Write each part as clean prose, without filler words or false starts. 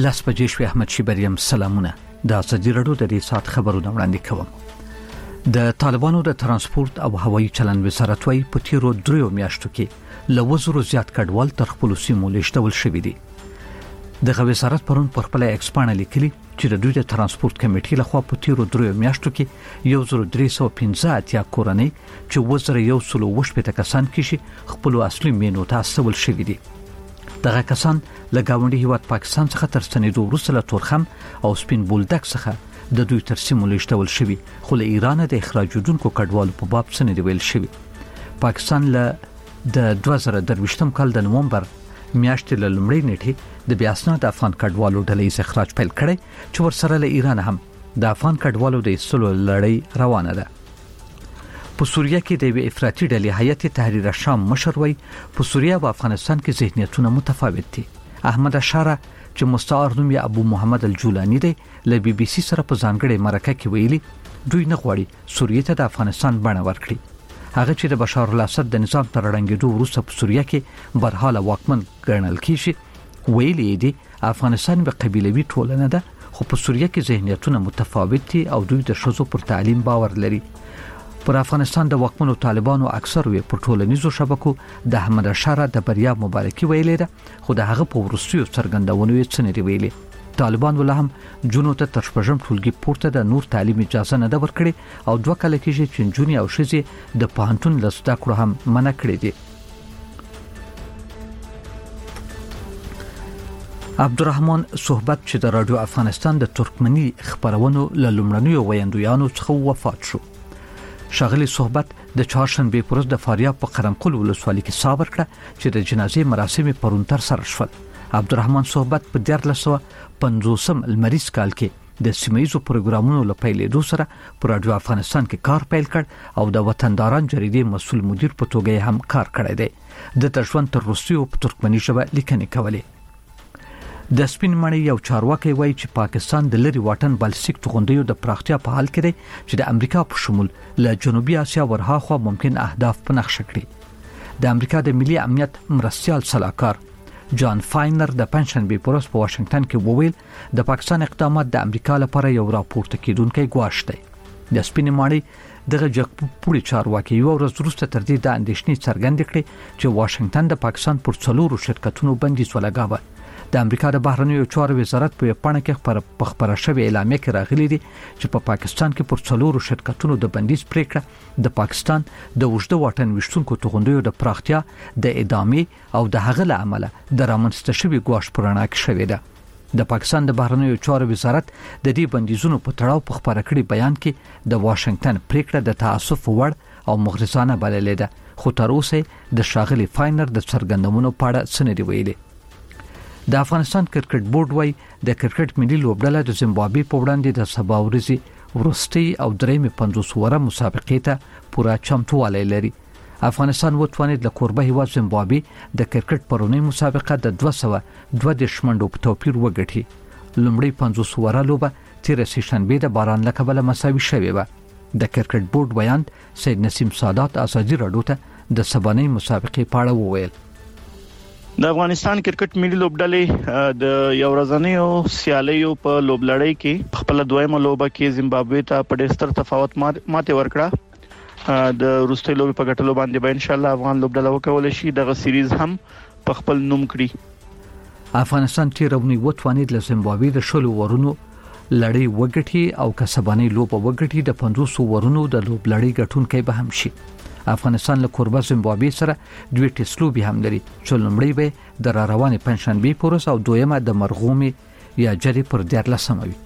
لاس بجې شوې. احمد شیبریم سلامونه. د ازادي راډیو د دې سات خبرونه وړاندې کوم. د طالبانو د ترانسپورت او هوایي چلند وزارت وايي په تیرو 3 میاشتو کې له 1000 زیات کډوال تر خپل سیمو لیږدول شوي دي. دغه وزارت پرون پر خپل ایکسپانه لیکلي چې د دوی د ترانسپورت کمیټې لخوا په تیرو 3 میاشتو کې 1315 کورنۍ چې 1118 کسان کې خپل اصلي مینو ته استول شوي دي. دغه کسان له گاونډي هیواد پاکستان څخه تر ستنېدو وروسته له تورخم او سپین بولدک څخه د دوی تر سیمو لیږدول شوي، خو له ایران د اخراجونکو کډوالو په باب څه نه دی ویل شوي. پاکستان له د 2023 کال د نومبر میاشتې له لومړۍ نیټې د بیا اسناد افغان کډوالو ډلې اخراج پیل کړي چې ورسره له ایران هم د افغان کډوالو د ایستلو لړۍ روانه ده. په سوریه کې د افراطي ډلې هیئت تحریر شام مشر وی په سوریه او افغانستان کې ذهنیتونه متفاوت دي. احمد اشاره چې مستعار نوم یې ابو محمد الجولانی دی له بي بي سي سره په ځانګړي مرکه کې ویلي دوی نه غواړي سوریه ته د افغانستان بڼه ورکړي. هغه چې د بشار الاسد د نظام تر رنګېدو وروسته په سوریه کې برحاله واکمن ګڼل کیږي، ویلي دی افغانستان به قبیلوي ټولنه ده، خو په سوریه کې ذهنیتونه متفاوت دي او دوی د ښځو پر تعلیم باور لري. پر افغانستان د واکمنو طالبانو اکثر وی پر ټولنیزو شبکو د احمد اشاره د بریا مبارکي ویلې ده، خو د هغه په وروستیو څرګندونو یې څه نه دی ویلي. طالبان ولهم جنونو ته تر شپږم ټولګي پورته د نور تعلیم اجازه نه ده ورکړي او 2 کال کې چې جنونی او ښځې د پوهنتون له زده کړو هم منع کړي دي. عبدالرحمن صحبت چې د رادیو افغانستان د ترکمنی خبرونو له لومړنیو ویاندویانو څخه وفات شو. شاغلی صحبت د چهارشنبه پروز د فاریاب په قرمقل ولسوالۍ کې صابر کړه چې د جنازې مراسم پرون تر سره شول. عبدالرحمن صحبت په 1950 لمریز کال کې د سیمایزو پروګرامونو لپاره د سره پر رادیو افغانستان کې کار پیل کړ او د وطنداران جریدې مسؤل مدیر په توګه هم کار کړی دی. د ترژوند تر روسیو په ترکمنی ژبه لیکنې کولې. د سپین مړی یو چارواکي وایي چې پاکستان د لری واټن بالستیک توغندیو د پراختیا په حال کې دی چې د امریکا په شمول له جنوبي اسیا ورهاخوا ممکن اهداف په نقشه کړي. د امریکا د ملي امنیت مرستيال صلاحکار جان فاینر د پنځشنبه پروس په واشنگټن کې وویل د پاکستان اقدامات د امریکا لپاره یو راپورته کیدونکي ګواښ دی. د سپین مړی دغه جګپوړي چارواکي یو ورځ وروسته تر دې د اندېښنې څرګندې کړې چې واشنگټن د پاکستان پر 4 شرکتونو بندیز ولګاوه. د امریکا د بهرنیو چارو وزارت په پاڼه کې خبره شوې اعلامیه کې راغلي دي چې په پاکستان کې پر 4 شرکتونو د بندیز پریکړه د پاکستان د وجده واټن وشتونکو توغندیو د پراختیا د ادامې او د هغه له عمله د رامنځته شوي ګواښ پرانه کې شوې ده. د پاکستان د بهرنیو چارو وزارت د دې بندیزونو په تړاو په خبره کړي بیان کې د واشنگټن پریکړه د تاسف وړ او مغرضانه بللې ده، خو تر اوسه د شاغلي فاینر د څرګندونو په اړه څه نه دی ویلي. د افغانستان کرکټ بورډ وايي د کرکټ ملي لوبډله د زیمبابوې په وړاندې د سبا ورځې ورستي او درېمې 50 وره مسابقې ته پوره چمتووالی لري. افغانستان وتوانید له کوربه هیواد زیمبابوې د کرکټ پرونی مسابقه د 202 منډو په توپیر وګټي. لومړی 50 وره لوبه تیر سهشنبه د باران له کبله مساوي شوې و. د کرکټ بورډ بیان سید نسیم سادات ازادي راډیو ته د سبانۍ مسابقې په اړه وویل. د افغانستان کرکټ ملي لوبډلې د یو ورځنیو سیالیو په لوبلړۍ کې خپل دویمه لوبه کې زیمبابوې ته په ډېر ستر تفاوت ماته ورکړه. د روسي لوبې په ګټلو باندې به ان شاء الله افغان لوبډله وکول شي دغه سیریز هم په خپل نوم کړي. افغانستان تیرونی وتوانید له زیمبابوې د شلو ورونو لړۍ وګټي او کسبانې لوبه وګټي د 500 ورونو د لوبلړۍ ګټونکي به هم شي. افغانستان له کوربه زیمبابوې سره 2 ټیسټ لوبې هم لري چې لومړی به د روانې پنځشنبه پورس او دویمه د مرغومي یا جری پر 14 وي.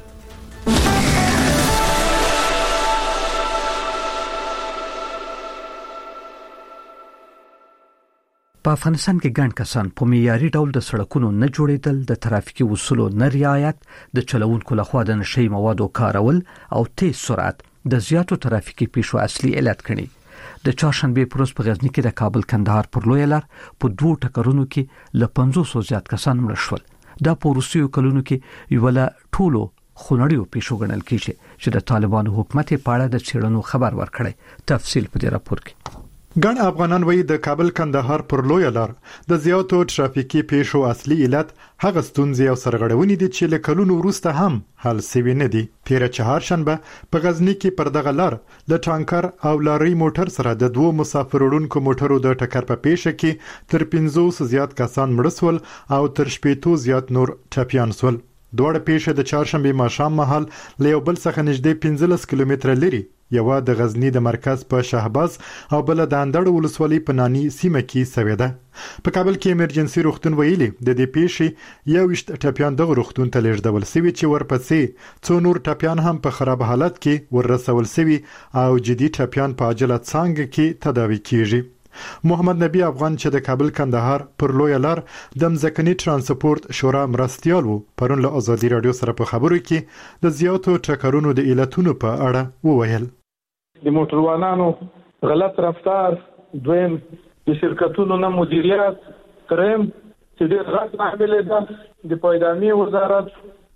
په افغانستان کې ګڼ کسان په معیاري ډول د سړکونو نه جوړېدل، د ترافیکي اصولو نه رعایت، د چلوونکو لخوا د نشي موادو کارول او تیز سرعت د زیاتو ترافیکي پیښو اصلي علت کړي. د چهارشنبه پروز په غزنی کې د کابل کندهار پر لوی لار په 2 ټکرونو کې له 500 زیات کسان مړ شول. دا په روسیو کلونو کې یو له ټولو خونړیو پیښو ګڼل کیږي چې د طالبانو حکومت په اړه د څېړنو خبر ورکړي. تفصیل په دې راپور کې. ګڼ افغانان وایي د کابل کندهار پر لویه لار د زیاتو ترافیکي پیښو اصلي علت هغه ستونزې او سرغړونې دي چې له کلونو وروسته هم حل شوي نه دي. تېره چهارشنبه په غزني کې پر دغه لار د ټانکر او لارۍ موټر سره د 2 مسافر وړونکو موټرو د ټکر په پیښه کې تر 500 زیات کسان مړه شول او تر 80 زیات نور ټپیان شول. دوړه پیښه د چهارشنبه ماښام مهال له یو بل څخه نږدې 15 کیلومتره لري یو د غزنی د مرکز په شهباز او بل د اندړ ولسوالۍ په نانی سیمه کې سوي ده. په کابل کې ایمرجنسي روغتون ویلي د دې پیښې 21 ټپیان دغه روغتون ته لیږدول شوي چې ورپسې څو نور ټپیان هم په خراب حالت کې ورسول شوي او جدي ټپیان په عاجله څانګه کې تداوي کیږي. محمد نبی افغان چې د کابل کندهار پر لویه لار د مځکني ترانسپورت شورا مرستیال وو پرون له ازادي رادیو سره په خبرو کې د زیاتو ټکرونو د علتونو په اړه وویل. د موټروانانو غلط رفتار، دویم د شرکتونو نه مدیریت، دریم چې ډېر غټ عامل ده د پایدامي وزارت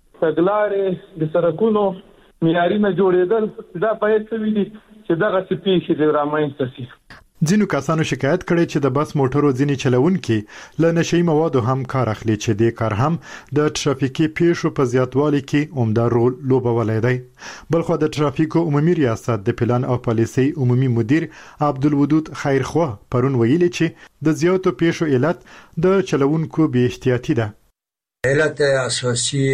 تګلارې د سړکونو معیاري نه جوړېدل دا باید څه وي چې دغه څه پیښې د رامنځته شي. ځینو کسانو شکایت کړي چې د بس موټرو ځینې چلوونکي له نشئی موادو هم کار اخلي چې د کار هم د ترافیکي پیښو په زیاتوالي کې عمده رول لوبولی دی. بلخو د ترافیکو عمومي ریاست د پلان او پالیسۍ عمومي مدیر عبدالودود خیرخوا پرون ویلي چې د زیاتو پیښو علت د چلوونکو بې احتیاطي ده. علت اساسي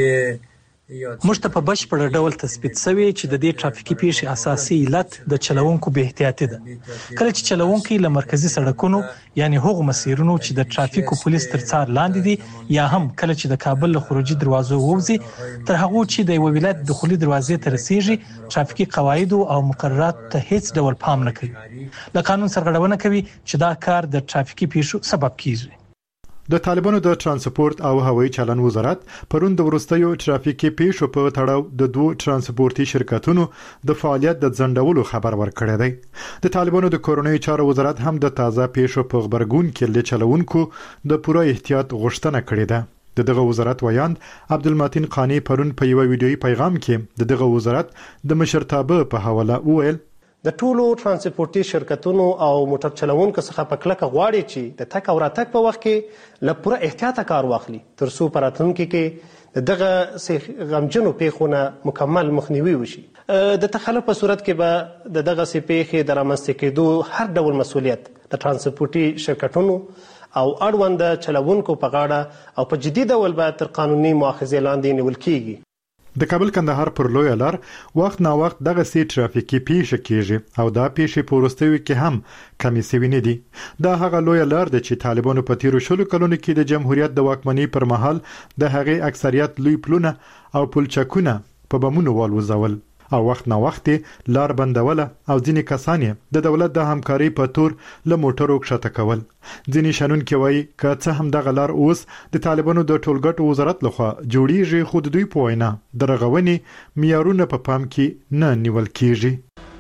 موږ ته په بشپړ ډول تثبیت شوی چې د دې ترافیکي پیښې اساسي علت د چلوونکو بې احتیاطي ده. کله چې چلوونکي له مرکزی سړکونو یعنی هغو مسیرونو چې د ترافیکو پولیس تر څار لاندې دي یا هم کله چې د کابل له خروجي دروازو ووځي تر هغه چې د یو ولایت دخولي دروازې ته رسیږي ترافیکي قواعد او مقررات ته هیڅ ډول پام نه کوي. د قانون سرغړونه کوي چې دا کار د ترافیکي پیښو سبب کیږي. د طالبانو د ترانسپورت او هوایي چلن وزارت پرون د ورستیو ترافیکي پیښو په تړاو د 2 ترانسپورتي شرکتونو د فعالیت د ځنډولو خبر ورکړی دی. د طالبانو د کورونی چارو وزارت هم د تازه پیښو په خبرګون کې له چلوونکو د پوره احتیاط غوښتنه کړې ده. دغه وزارت ویاند عبدالمتین قانی پرون په یو ویډیويي پیغام کې دغه وزارت د مشرتابه په حواله وویل د ټولو ترانسپورتي شرکتونو او موټر چلوونکو څخه په کلکه غواړي چې د تک او راتګ په وخت کې له پوره احتیاط کار واخلي تر څو په راتلونکي کې دغه غمجنو پیښو نه مکمل مخنیوي وشي. د تخلف په صورت کې به دغه پیښې د رامنځته کېدو هر ډول مسؤلیت د ترانسپورتي شرکتونو او اړوند چلوونکو په غاړه او په جدي ډول به تر قانوني مؤاخذې لاندې نیول کیږي. د کابل کندهار پر لویه لار وخت نا وخت دغه سي ترافیکي پیښې کیږي او دا پیښې په وروستیو کې هم کمی شوي نه دي. دا هغه لویه لار ده چې طالبانو په تیرو 10 کلونو کې د جمهوریت د واکمنۍ پر مهال د هغې اکثریت لوی پلونه او پلچکونه په بمونو والوزول او وخت نا وخت لار بندوله او ځینې کسان د دولت د همکارۍ په تور له موټرو کښته کول. ځینې شنونکي وایي که څه هم دغه لار اوس د طالبانو د ټولګټو وزارت لخوا جوړیږي خو د دوی په وینا د رغونې معیارونه په پام کې نه نیول کیږي.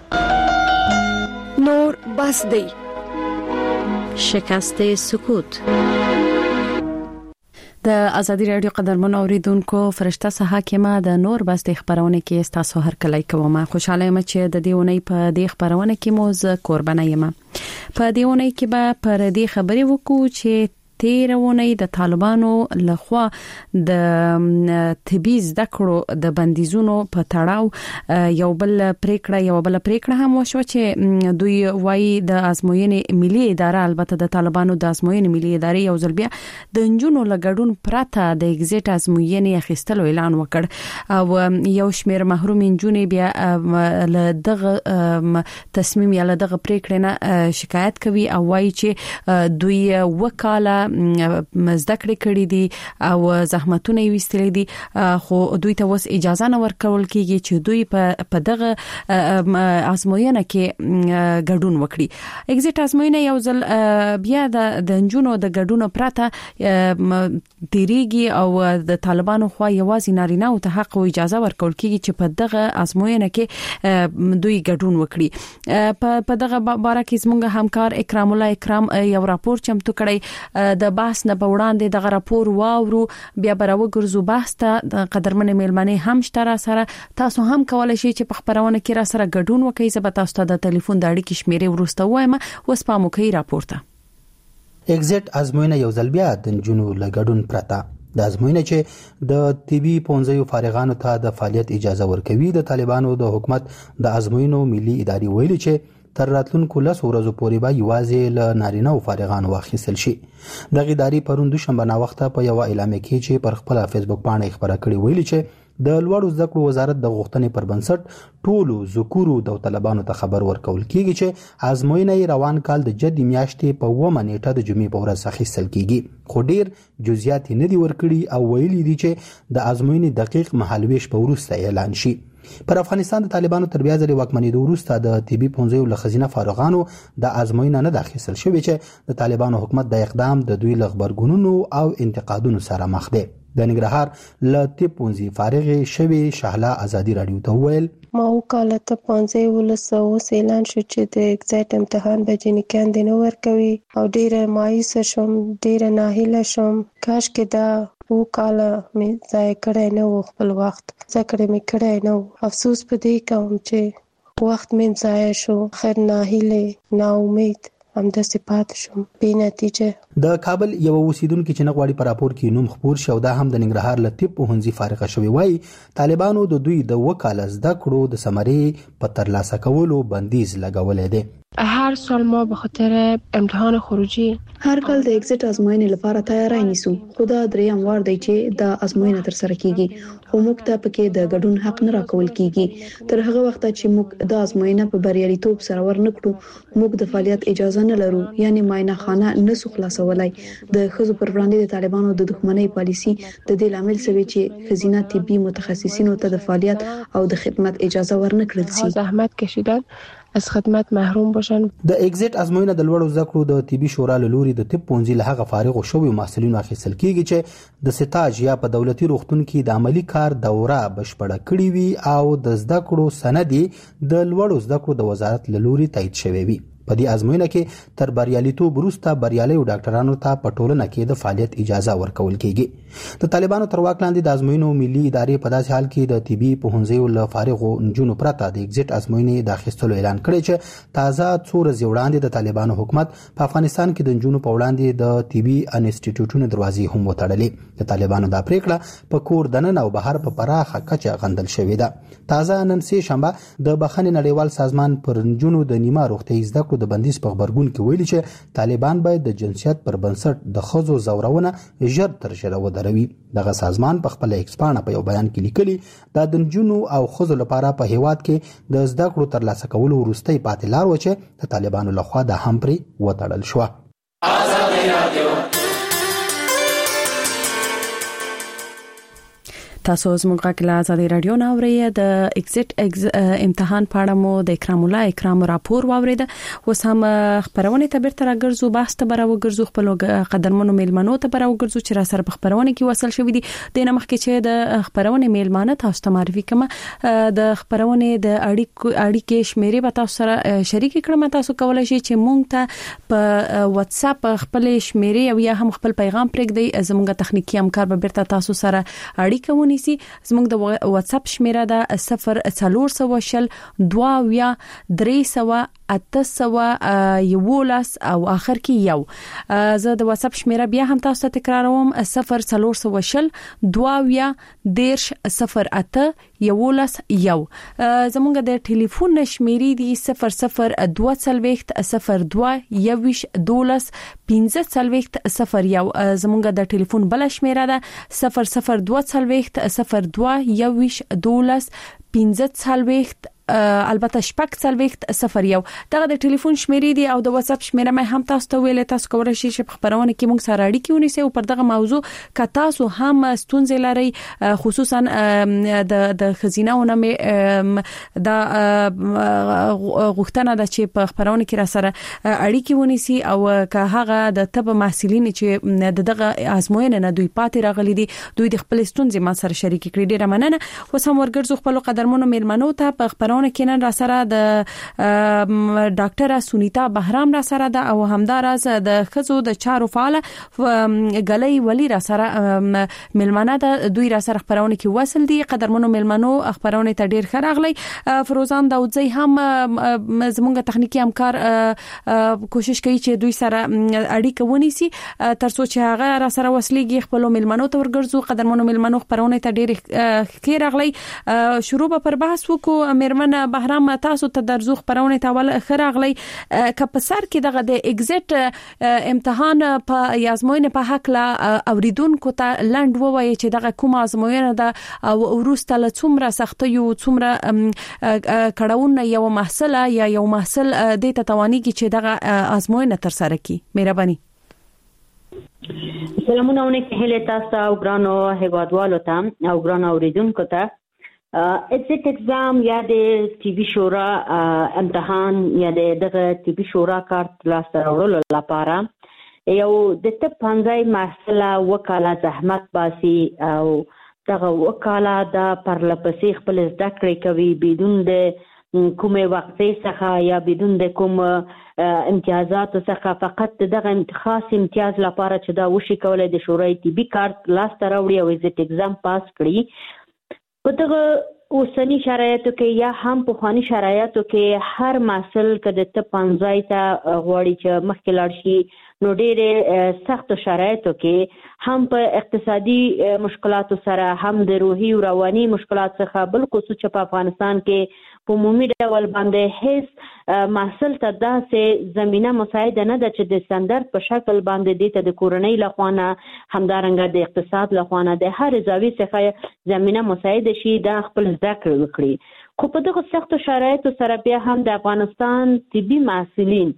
نور بس دی شکست سکوت. د ازادي رادیو قدرمن اوریدونکو فرشته حاکمه د نور بس د خبرونه کې تاسو هر کله کوم خوشاله یم چې د دیونی په د خبرونه کې موز قربانه یم. په دیونی کې به پر دې خبرې وکړو چې تیرونه د طالبانو لخوا د طبي زده کړو د بندیزونو په تړاو یو بل پریکړه هم وشو چې دوی وايي د ازموینې ملي اداره البته د طالبانو د ازموینې ملي ادارې یو ځل بیا د انجونو لګډون پراته د ایگزیټ ازموینې اخیستلو اعلان وکړ او یو شمیر محروم انجونې بیا له دغه تصمیم یا له دغه پریکړې نه شکایت کوي او وايي چې دوی وکاله مزدکړې کړې دي او زحمتونه یې وستلې دي خو دوی ته وس اجازه نه ورکول کیږي چې دوی په دغه ازموینه کې ګډون وکړي. ایگزیټ ازموینه یو ځل بیا د انجونو د ګډون پراته تیریږي او د طالبانو خو یوازې نارینه او ته حق او اجازه ورکول کیږي چې په دغه ازموینه کې دوی ګډون وکړي. په دغه باره کې زموږ همکار اکرام الله اکرام یو راپور چمتو کړی. د بحث نه وړاندې د راپور واورو بیا براو ګرځو بحث ته قدرمن میلمنه هم شته سره تاسو هم کولای شئ چې په خبرونه کې را سره ګډون وکړئ زه به تاسو ته د ټلیفون د اړیکې شمیرې ورسته وایم اوس په موکي راپورته ایگزیټ ازموینه یو ځل بیا د جنونو لګډون پرتا د ازموینه چې د طبي پونځیو فارغانو ته د فعالیت اجازه ورکوي د طالبانو د حکومت د ازموینو ملي ادارې ویلي چې تر راتلونکو 10 ورځو پورې به یوازې ل نارینه او فارغانو واخیستل شي د غیداری پروند شنبه نا وخته په یو اعلامیه کې چې پر خپل فیسبوک باندې خبره کړې ویلي چې د لوړو زده کړو وزارت د غوښتنې پر بنسټ ټولو ذکورو د طالبانو ته خبر ورکول کیږي چې ازموینه روان کال د جدي میاشتې په 9 نیټه د جمعې په ورځ اخیستل کیږي خو ډیر جزئیات نه دي ورکړي او ویلي دي چې د ازموینې دقیق مهالويش په وروسته اعلان شي پر افغانستان د طالبانو تر بیا ځلې واکمنۍ وروسته د طبي پونځیو له خزینه فارغانو د ازموینه نه داخل شوی چې د طالبانو حکومت د اقدام د دوی لغبرګونونو او انتقادونو سره مخ دی د ننګرهار ل طب پونځي فارغ شوی شهلا ازادي رادیو ته ویل ما وکاله ته پونځي ولسو اعلان شو چې د ایگزیټ امتحان به جنکان دینه ورکوي او ډیره مایوس شوم ډیره ناهیله شوم کاش کې دا وکاله مې ځای کړی نه و خپل وخت ځکه مې کړی نه افسوس پدې کوم چې وخت مې ځای شو خیر ناهیله نا امید هم د صفات شوم په نتیجه د کابل یو اوسیدونکو چې نغواړي پر راپور کې نوم خبر شو دا هم د ننګرهار ل طب پوهنځي فارغ شوی وای طالبانو د دوی د وکاله زده کړو د سمري په ترلاسه کولو بندیز لګولې ده هر سال ما به خاطر امتحان خروجی هر کال د ایگزیټ ازموینې لپاره تیاری نیسو خدا دریم وار دی چې د ازموینه تر سره کیږي خو موږ ته پکې د ګډون حق نه راکول کیږي تر هغه وخت چې موږ د ازموینه په بریالیتوب سره ورنکړو موږ د فعالیت اجازه نه لرو یعنی ماینه خانه نسو خلاصولای د خزو پر وړاندې د طالبانو د دښمنۍ پالیسی د دې لامل سوي چې خزینه طبي متخصصینو ته د فعالیت او د خدمت اجازه ورنکړل شي زحمت کشیدن از خدمت محروم باشن د ایگزیټ ازموینه د لوړو زده کړو د طبي شورا له لوري د طب پونځي له هغه فارغ شوی محصلینو اخیستل کیږي چې د سټاج یا په دولتي روغتون کې د عملی کار دوره بشپړه کړې وي او د زده کړو سندي د لوړو زده کړو د وزارت له لوري تایید شوی وي په دې ازموینه کې تر بریالیتوب وروسته بریالي ډاکټرانو ته په ټولنه کې د فعالیت اجازه ورکول کیږي د طالبانو تر واک لاندې د ازموینو ملي ادارې په داسې حال کې د طبي پوهنځیو له فارغو نجونو پرته د ایگزیټ ازموینې د اخیستلو اعلان کړی چې تازه څو ورځې وړاندې د طالبانو حکومت په افغانستان کې د نجونو په وړاندې د طبي انسټیټیوټونو دروازې هم وتړلې د طالبانو د پریکړه په کور دننه او بهر په پراخه کچه غندل شوې ده تازه نن سه شنبه د بخښنې نړیوال سازمان پر نجونو د نیمه روغتي زده کړو د بندیز په خبرګون کې ویلي چې طالبان باید د جنسیت پر بنسټ د خزو زورونه ژر تر ژره ودروي دغه سازمان په خپل ایکس پاڼه په یو بیان کې لیکلي د نجونو او خزو لپاره په هیواد کې د زده کړو ترلاسه کولو وروستي پاتې لار و چې د طالبانو لخوا د هم پرې وتړل شو تاسو زموږ غږ آزادي رادیو نه اورئ د ایگزیټ امتحان په اړه مو د اکرام الله اکرام راپور واورید اوس هم خبرونه ته بیرته راګرځو بحث ته براو ګرځو خپل قدرمنو میلمنو ته براو ګرځو چې را سره په خبرونه کې وصل شوې دي د نه مخکې چې د خبرونه میلمانه تاسو ته معرفي کوم د خبرونه د اړیکې شمیرې به تاسو سره شریک کړم تاسو کولای شئ چې مونږ ته په واتس اپ خپل شمیرې او یا هم خپل پیغام پرېږدئ زموږ تخنیکی همکار به بیرته تاسو سره اړیکه زموږ د واتس اپ شمیره ده 0400 2 300 800 او اخر کې یو زه د واتس اپ شمیره بیا هم تاسو ته تکراروم 0400 2 008 یو زموږ د ټلیفون نشمیرې دي 0020 02 یوش 12 15 یو زموږ د ټلیفون بل شمیره ده 0020 02 یوش 12 15 البته شپږ څلويخت 01 دغه د ټلیفون شمیرې دي او د واتس اپ شمیره مې هم تاسو ته ویل تاسو کولای شئ چې خبرونه کې موږ سره اړیکې ونیسئ او پر دغه موضوع ک تاسو هم ستونزې لرئ خصوصا د خزینهونه مې د غوښتنه ده چې په خبرونه کې را سره اړیکې ونیسي او که هغه د طب محصلین چې دغه ازموینه نه دوی پاتې راغلي دي دوی د خپل ستونزې ما سره شریک کړي ډیره مننه اوس هم ورګرځو خپل قدرمنو میلمنو ته په خبرونه خبرونه کې نن را سره د ډاکټر سونیتا بهرام را سره ده او همداراز د خزو د چارو فعال غلې ولی را سره ملمنه ده دوی را سره خبرونه کې وصل دي قدرمنو ملمنو خبرونه ته ډیر خراغلی فروزان داودزی هم زمونږ تخنیکی همکار کوشش کوي چې دوی سره اړیکه ونیسي ترڅو چې هغه را سره وصلېږي خپل ملمنو ته ورګرځو قدرمنو ملمنو خبرونه ته ډیر خیر اغلی شروع به پر بحث وکړو میرمن بهرام تاسو ته درځو خبرونه ته ول خیر اغلی کپسر کې دغه د ایگزیټ امتحان په یازموینه په حق لا اوریدونکو ته لند ووایي چې دغه کوم ازموینه ده او ورسته له څومره سخت یو څومره کډاون یو محصل یا یو محصل د تتوانیږي چې دغه ازموینه تر سره کی مهرباني سلامونه ونکه هله تاسو او ګرانو هیوادوالو ته او ګرانو اوریدونکو ته ایگزیټ اگزام یا د ټي وي شورا امتحان یا دغه ټي وي شورا کارت لاس راوړلو لپاره یو د ته پنځای محصله وکاله زحمت باسي او دغه وکاله د پرلپسې خپل زده کړې کوي بدون د کومه وقفه څخه یا بدون د کوم امتیازات څخه فقط دغه خاص امتیاز لپاره چې دا وشي کولای د شورای ټي بي کارت لاس ته راوړي او ایگزیټ اگزام پاس کړي په دغه اوسنی شرایطو کې یا هم په خواني شرایطو کې هر محصل کده ته پنځای ته غوړي چې مخکې لاړ شي نو ډېر سخت شرایطو کې هم په اقتصادي مشکلاتو سره هم د روحي او رواني مشکلات څخه بل خصوص چې په افغانستان کې په عمومي ډول باندې هیڅ محصل ته داسې زمينه مساعده نه ده چې د سندر په شکل باندې د کورنۍ لخوانه همدارنګه د اقتصاد لخوانه د هر زاویې څخه زمينه مساعده شي د خپل ذکر وکړي خو په دغه سخت شرایطو سره بیا هم د افغانستان طبي محصلین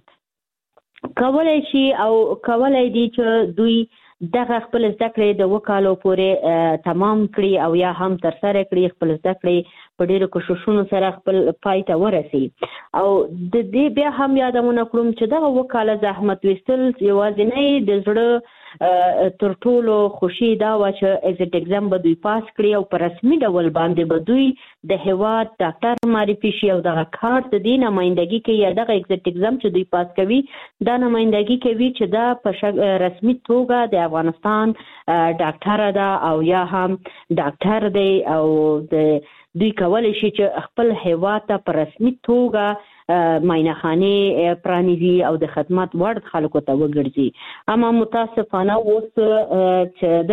کولای شي او کولای دي چې دوی دغه خپل ذکر د وکالو پورې تمام کړي او یا هم تر سره کړي خپل ذکر په ډیرو کوششونو سره خپل پای ته ورسي او د دې بیا هم یادونه کوم چې دغه وکاله زحمت وستل یوازې د زړه تر ټولو خوشي دا و چې ایگزیټ اگزام به دوی پاس کړي او په رسمي ډول باندې به دوی د هیواد ډاکټر معرفي شي او دغه کارت د نمائندګي کې یا دغه ایگزیټ اگزام چې دوی پاس کوي دا نمائندګي کوي چې دا په رسمي توګه د افغانستان ډاکټر ده او یا هم ډاکټر دی او د دوی کولای شي چې خپل هیواد ته په رسمي توګه ماینخانه پرانیزي او د خدمات وړ خلکو ته وګرځي اما متاسفانه اوس چې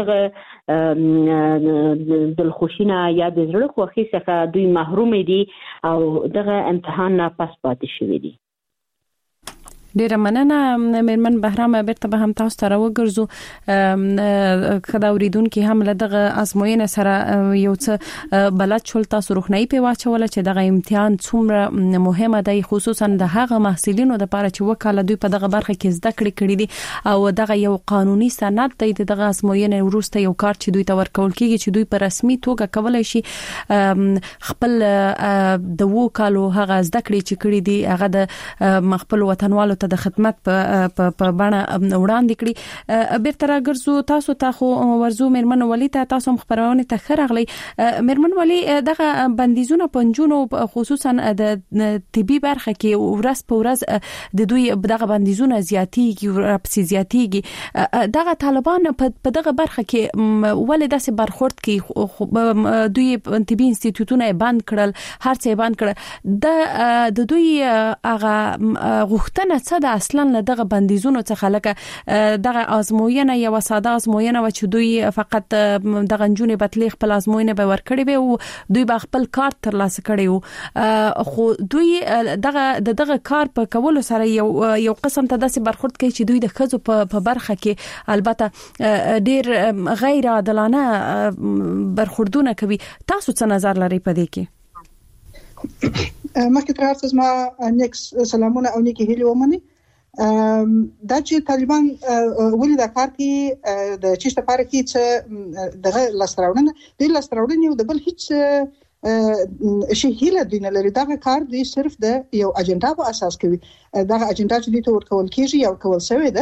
دغه دلخوشینه یا د زړه خوښي څخه دوی محروم دي او دغه امتحان نه پاس پاتې شوی دي ډیره مننه میرمن بهرام بیرته به هم تاسو ته راوګرځو خدای اوریدونکو هم له دغه ازموینه سره یو څه بلد شول تاسو روښنايي په واچول چې دغه امتحان څومره مهمه دی خصوصا د هغه محصلینو لپاره چې وکاله دوی په دغه برخه کې زده کړې کړې دي او دغه یو قانوني سند دی دغه ازموینه وروسته یو کار چې دوی ته ورکول کیږي چې دوی په رسمي توګه کولای شي خپل د وکالو هغه زده کړې چې کړې دي هغه د خپل وطنوالو ته د خدمت په بڼه وړاندې کړي بیرته راګرځو تاسو ته خو ورزو میرمن ولی ته تاسو خبرونه ته خرغلی میرمن ولی دغه بندیزونه پنځونو خصوصا د طبي برخه کې ورځ په ورځ د دوی دغه بندیزونه زیاتیږي او زیاتیږي دغه طالبان په دغه برخه کې ولې داسې برخورد کوي دوی طبي انسټیټیوټونه بند کړل هر څه بند کړل د دوی هغه غوښتنه څه ده اصلا دغه بندیزونو څخه لکه دغه ازموینه یو ساده ازموینه و چې دوی فقط دغه جنونی بتلی خپل ازموینه به ورکړي وي او دوی به خپل کارت ترلاسه کړي وو خو دوی دغه کار په کولو سره یو قسم ته داسې برخورد کوي چې دوی د خزو په برخه کې البته ډیر غیر عادلانه برخوردونه کوي تاسو څه نظر لرئ په دې کې مخکې تر هر څه ما نیکس سلامونه او نیکی هیلې ومني دا چې طالبان ولې دا کار کوي د چیشت لپاره کې چې دغه لاستراوړنه د لاستراوړنې او د بل هیڅ شي هیله دوی نه لري دا کار دوی صرف د یو اجنډا په اساس کوي دا اجنډا چې دوی ته ورکول کیږي او کول شوی ده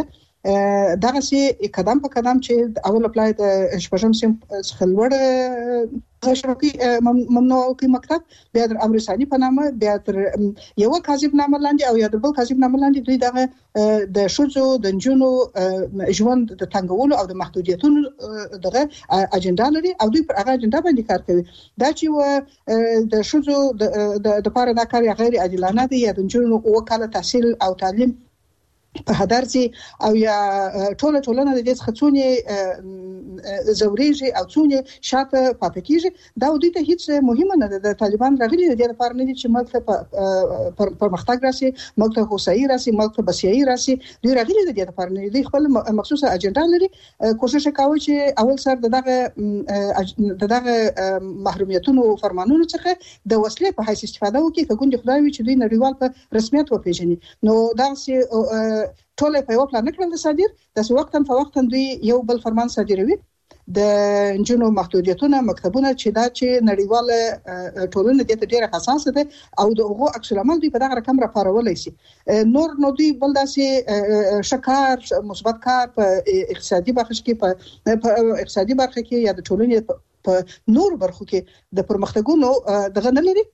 دغه سي قدم په قدم چې اول اپلای د شپږم سیم څخه لوړ شرکي ممنوع کی مکتب بیا د امر ثاني په نامه بیا تر یو کاذب نامه لاندې او یا د بل کاذب نامه لاندې دوی دغه د شوزو د جنونو ژوند د تنګولو او د محدودیتونو دغه اجنډا لري او دوی پر هغه اجنډا باندې کار کوي دا چې د شوزو د لپاره دا کار غیر عادلانه دی یا د جنونو وکاله تحصیل او تعلیم په هدارځي او یا ټولنه د دې څخه څونی زوريږي او څونی شاته پاتې کیږي دا دوی ته هیڅ مهمه نه ده د طالبان راغلي د دې لپاره نه دي چې ملک پرمختګ راسي ملک هوسايي راسي ملک بسیايي راسي دوی راغلي د دې لپاره نه دي خپل مخصوصه اجنډا لري کوشش کوي چې اول سر دغه محرومیتونو فرمانونو څخه د وسلې په حیث استفاده وکړي کګوند خدای وي چې دوی نړیوال په رسمیت وپیژني نو دا ټول په یو پلان کړل د صادر د وختن په وختن دوی یو بل فرمان صادروي د جنونو محدودیتونه مکتبونه چې دا چې نړیواله ټولنه د دې ډیره حساسه ده او دغه عکس العمل دوی په دغه رقم راپارولای شي نور نو دوی بل داسې شکار مثبت کار په اقتصادي برخه کې په اقتصادي برخه کې یا د ټولنې په نور برخو کې د پرمختګونو دغه نه لري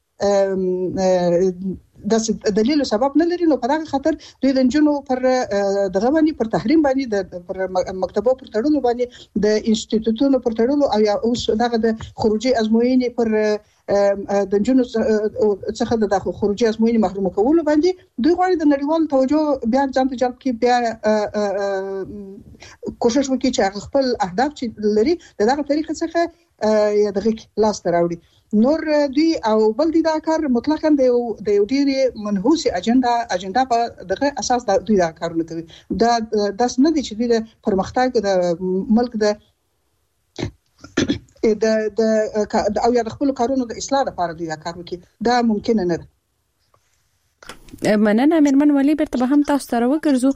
د دلیل سبب نه لري نو په دغه خاطر دوی د جنونو پر دغه باندې پر تحریم باندې د مکتبو پر تړلو باندې د انسټیټیوټونو پر تړلو او یا اوس دغه د خروجي ازموینې پر د جنونو څخه د خروجي ازموینې محروم کولو باندې دوی غواړي د نړیوال توجه بیا ځان ته جلب کړي بیا کوشش وکړي چې خپل اهداف چې لري دغه طریقې څخه یا دغه لاس ته راوړي نور دوی او بل دي دا کار مطلقاً د یو ډېری منحوسي اجنډا په دغه اساس دوی دا کارونه کوي دا داس نه دي چې دوی د پرمختګ د ملک د او یا د خپل کارونو د اصلاح لپاره دوی دا کار کوي دا ممکن نه ده مننه مېرمن ولی برته به هم تاسو سره وګرځو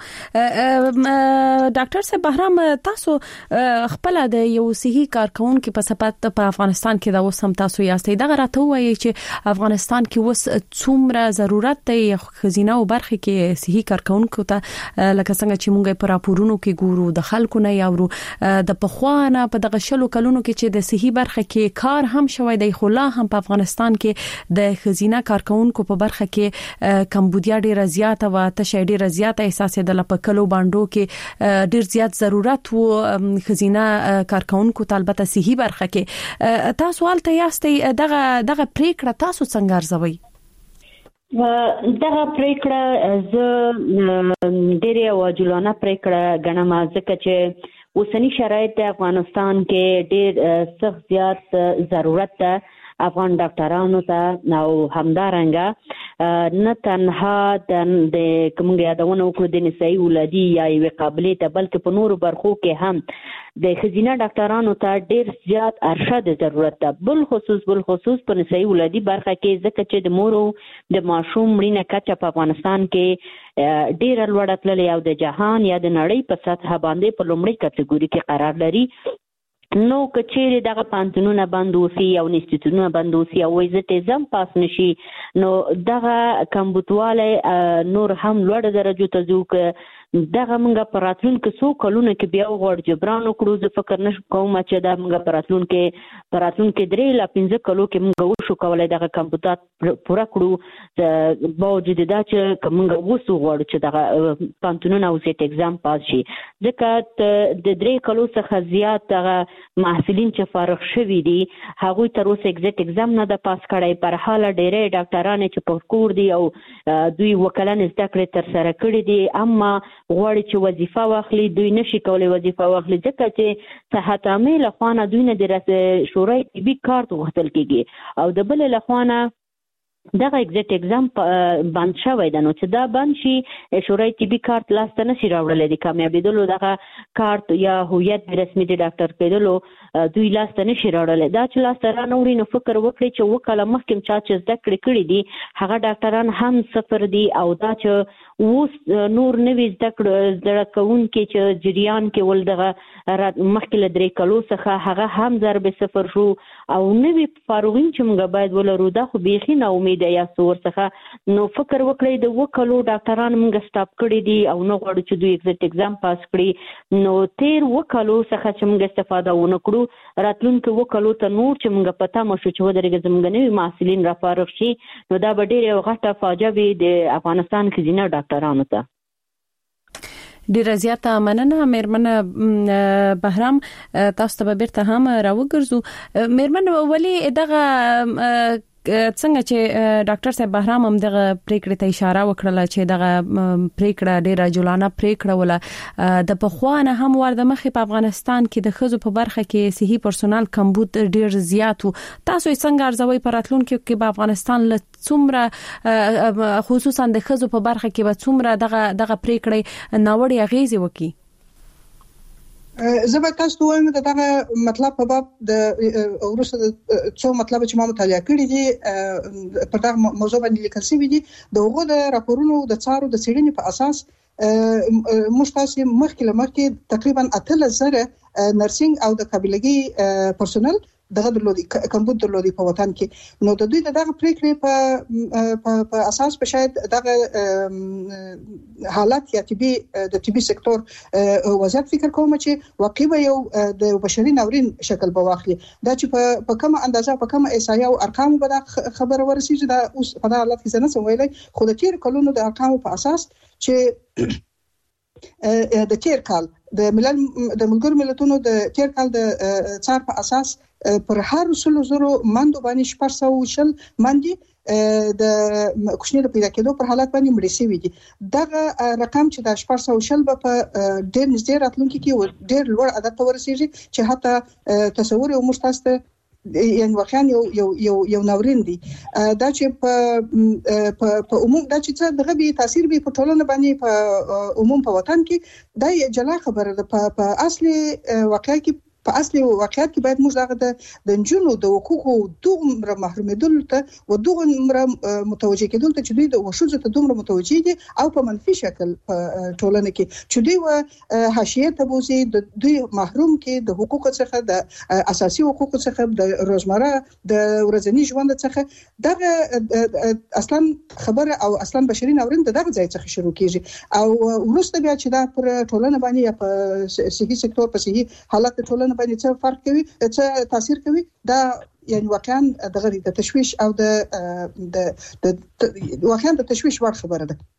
ډاکټر صاحب بهرام تاسو خپل د یو صحي کارکونکو په صفت په افغانستان کې دا وسم تاسو یاستئ دا راته وایي چې افغانستان کې وس څومره ضرورت دی خزینه او برخه کې صحي کارکونکو ته لکه څنګه چې مونږ په راپورونو کې ګورو د خلکو نه یاورو د پخوانه په دغه شلو کلونو کې چې د صحي برخه کې کار هم شوی دی خو لا هم په افغانستان کې د خزینه کارکونکو په برخه کې کمبودیا ډیره زیاته و ته ډیره زیاته احساس د لپکلو باندو کې ډیر زیات ضرورت وو خزینه کارکونکو طالبته صحي برخه کې تاسو حالت یاستئ دغه پریکړه تاسو څنګه ارزوي دغه پریکړه ز ډیره واجلانه پریکړه غنم ځکه چې اوسنی شرایط د افغانستان کې ډیر سخت زیات ضرورت ده افغان ډاکټرانو ته او همدارنګه نه تنها د کومه یادونه وکړو د نسایي ولادي یا یو قابلیت بلکې په نورو برخو کې هم د خزینه ډاکټرانو ته ډیر زیات ارشد ضرورت ده بل خصوص په نسایي ولادي برخه کې ځکه چې د مورو د ماشوم مړینه کچه په افغانستان کې ډیر لوړه تللې او د جهان یا د نړۍ په سطح باندې په لومړۍ کټګوري کې قرار لري نو کچېره دغه پانتونونه بندوسی او انسټیټیوټونه بندوسی او ویزټیزم پاس نشي نو دغه کمبوتواله نور هم لوړ درجه ته ځو دغه موږ په راتلونکو څو کلونو کې بیا وغوړ جبران وکړو زه فکر نشم کوم چې دا موږ په راتلونکو 3 لا 15 کلو کې موږ وشو کولای دغه کمپیوټر پوره کړو باوجود دا چې موږ وسو غواړو چې دغه پانتونونه او سیټ ایگزام پاس شي ځکه د 3 کلو څخه زیات دغه محصلین چې فارغ شوي دي هغه تر اوسه ایگزیټ ایگزام نه د پاس کړای پر حال ډېرې ډاکټران چې په کور دي او دوی وکلان زده کړې تر سره کړې دي اما غواړي چې وظیفه واخلي دوی نشي کولای وظیفه واخلي ځکه چې صحت عامه لخوانه دوی نه د شورای طبي کارت غوښتل کیږي او د بل لخوانه دغه ایگزیټ ایگزام بند شوی ده نو چې دا بند شي شورای طبي کارت لاسته نشي راوړلی د کامیابېدلو دغه کارت یا هویت رسمي د ډاکټر کېدلو دوی لاسته نشي راوړلی دا چې لاسته رانه نو فکر وکړي چې وکاله مخکې چا چې زده کړې دي هغه ډاکټران هم صفر دي او دا چې اوس نور نوی زده کوونکي چې جریان کې ول دغه مخکې له 3 کلو څخه هغه هم ضرب صفر شو او نوی فارغین چې موږ باید ولرو دا خو بیخي نه امید یا سور څخه نو فکر وکړئ د وکړو ډاکټرانو موږ سټاپ کړی دي او نو غواړو چې دوی ایگزیکټ اگزام پاس کړي نو تیر وکړو څخه چې موږ استفاده ونکړو راتلونکو وکړو ته نور چې موږ پتا مو شو چې ودرېږي زموږ نوي محصلین را فارغ شي نو دا به ډېره غټه فاجعه وي د افغانستان ښځینه ډاکټرانو ته. ډیره زیاته مننه میرمن بهرام تاسو ته بیرته هم راوګرځو. میرمن ولی دغه څنګه چې ډاکټر صاحب بهرام هم دغه پریکړې ته اشاره وکړه چې دغه پریکړه ډیره جولانه پریکړه ولا د پخوانه هم ورده مخې په افغانستان کې د خزو په برخه کې صحي پرسونل کمبود ډیر زیات وو. تاسو څنګه ارزوي په راتلونکي کې په افغانستان له څومره خصوصا د خزو په برخه کې به څومره دغه پریکړې ناوړه اغیزې وکړي؟ زه به تاسو وایم دا مطلب په باب د ورسره څو مطلب چې ما مطالعه کړی دي په دغه موضوع باندې لیکل شوی دي د هغو د راپورونو د څارو د څېړنې په اساس موږ تاسو مخکې تقریبا 8000 نرسنګ او د قابلیتي پرسونل دغه درلودي کمبود درلودي په وطن کې نو د دوی دغه پریکړې په اساس په شاید دغه حالت یا د طبي سکتور وضعیت فکر کوم چې واقعي یو د بشري ناورین شکل به واخلي دا چې په کومه اندازه په کومه احصایه او ارقام به خبره ورسیږي دا اوس په دغه حالت کې زنه سم ویلای خو د تیر کلونو د ارقامو په اساس چې د تیر کال د ملګرو ملتونو د تیر کال د څار په اساس پر هر 100,000 مندو باندې 400 مندي د کوچنی د پیدا کېدو پر حالت باندې مړ شوي دي. دغه رقم چې د 400 به په ډېر نږدې راتلونکي کې ډېر لوړ عدد ته ورسیږي چې حتی تصور یو مشتاسته یعنی واقعا یو ناورین دي دا چې په عموم دا چې دغه به تاثیر به په ټولنه باندې په عموم په وطن کې دا جلا خبره ده په اصلي واقعي کې په اصلي واقعیت کې باید موږ د جنونو د حقوقو دومره محرومېدل ته او دومره متوجه کېدل ته چې دوی د وشوځ ته دومره متوجه دي او په منفي شکل په ټولنه کې چې دوی حاشیه ته بوزي دوی محروم کې د حقوقو څخه د اساسي حقوقو څخه د روزمره د ورځني ژوند څخه دغه اصلا خبره او اصلا بشري ناورین دغه ځای څخه شروع کیږي او ورسته بیا چې دا پر ټولنه باندې یا په صحي سکتور په صحي حالت ټولنه باندې څه فرق کوي څه تاثیر کوي دا یعنی واقعا د تشویش او د واقعا د تشویش وړ خبره ده.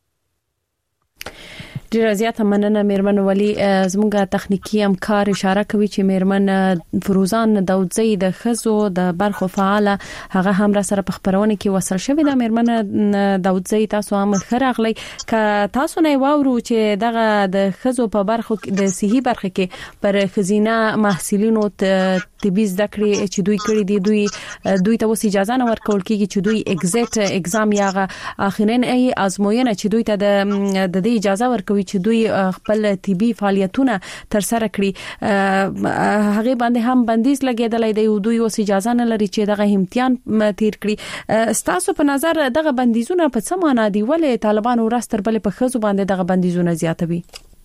ډیره زیاته مننه میرمن ولی. زموږه تخنیکی همکار اشاره کوي چې میرمن فروزان داودزی د خزو د برخو فعاله هغه هم را سره په خبرونه کې وصل شوې ده. میرمن داودزی تاسو هم خراغلی ک تاسو نه واورو چې دغه د خزو په برخو د صحي برخه کې پر خزینه محصلینو طبي زده کړې چې دوی کړی دي دوی ته وس اجازه نه ورکول کیږي چې دوی ایگزیکټ اگزام یا اخرین ازموینه چې دوی ته د دې اجازه ورکوي چې دوی خپل طبي فعالیتونه تر سره کړي هغه باندې هم بندیز لګیدلای دی دوی اوس اجازه نه لري چې دغه امتحان تیر کړي. ستاسو په نظر دغه بندیزونه په څه معنی دي ولې طالبان ورستر بل په خزو باندې دغه بندیزونه زیاتوي؟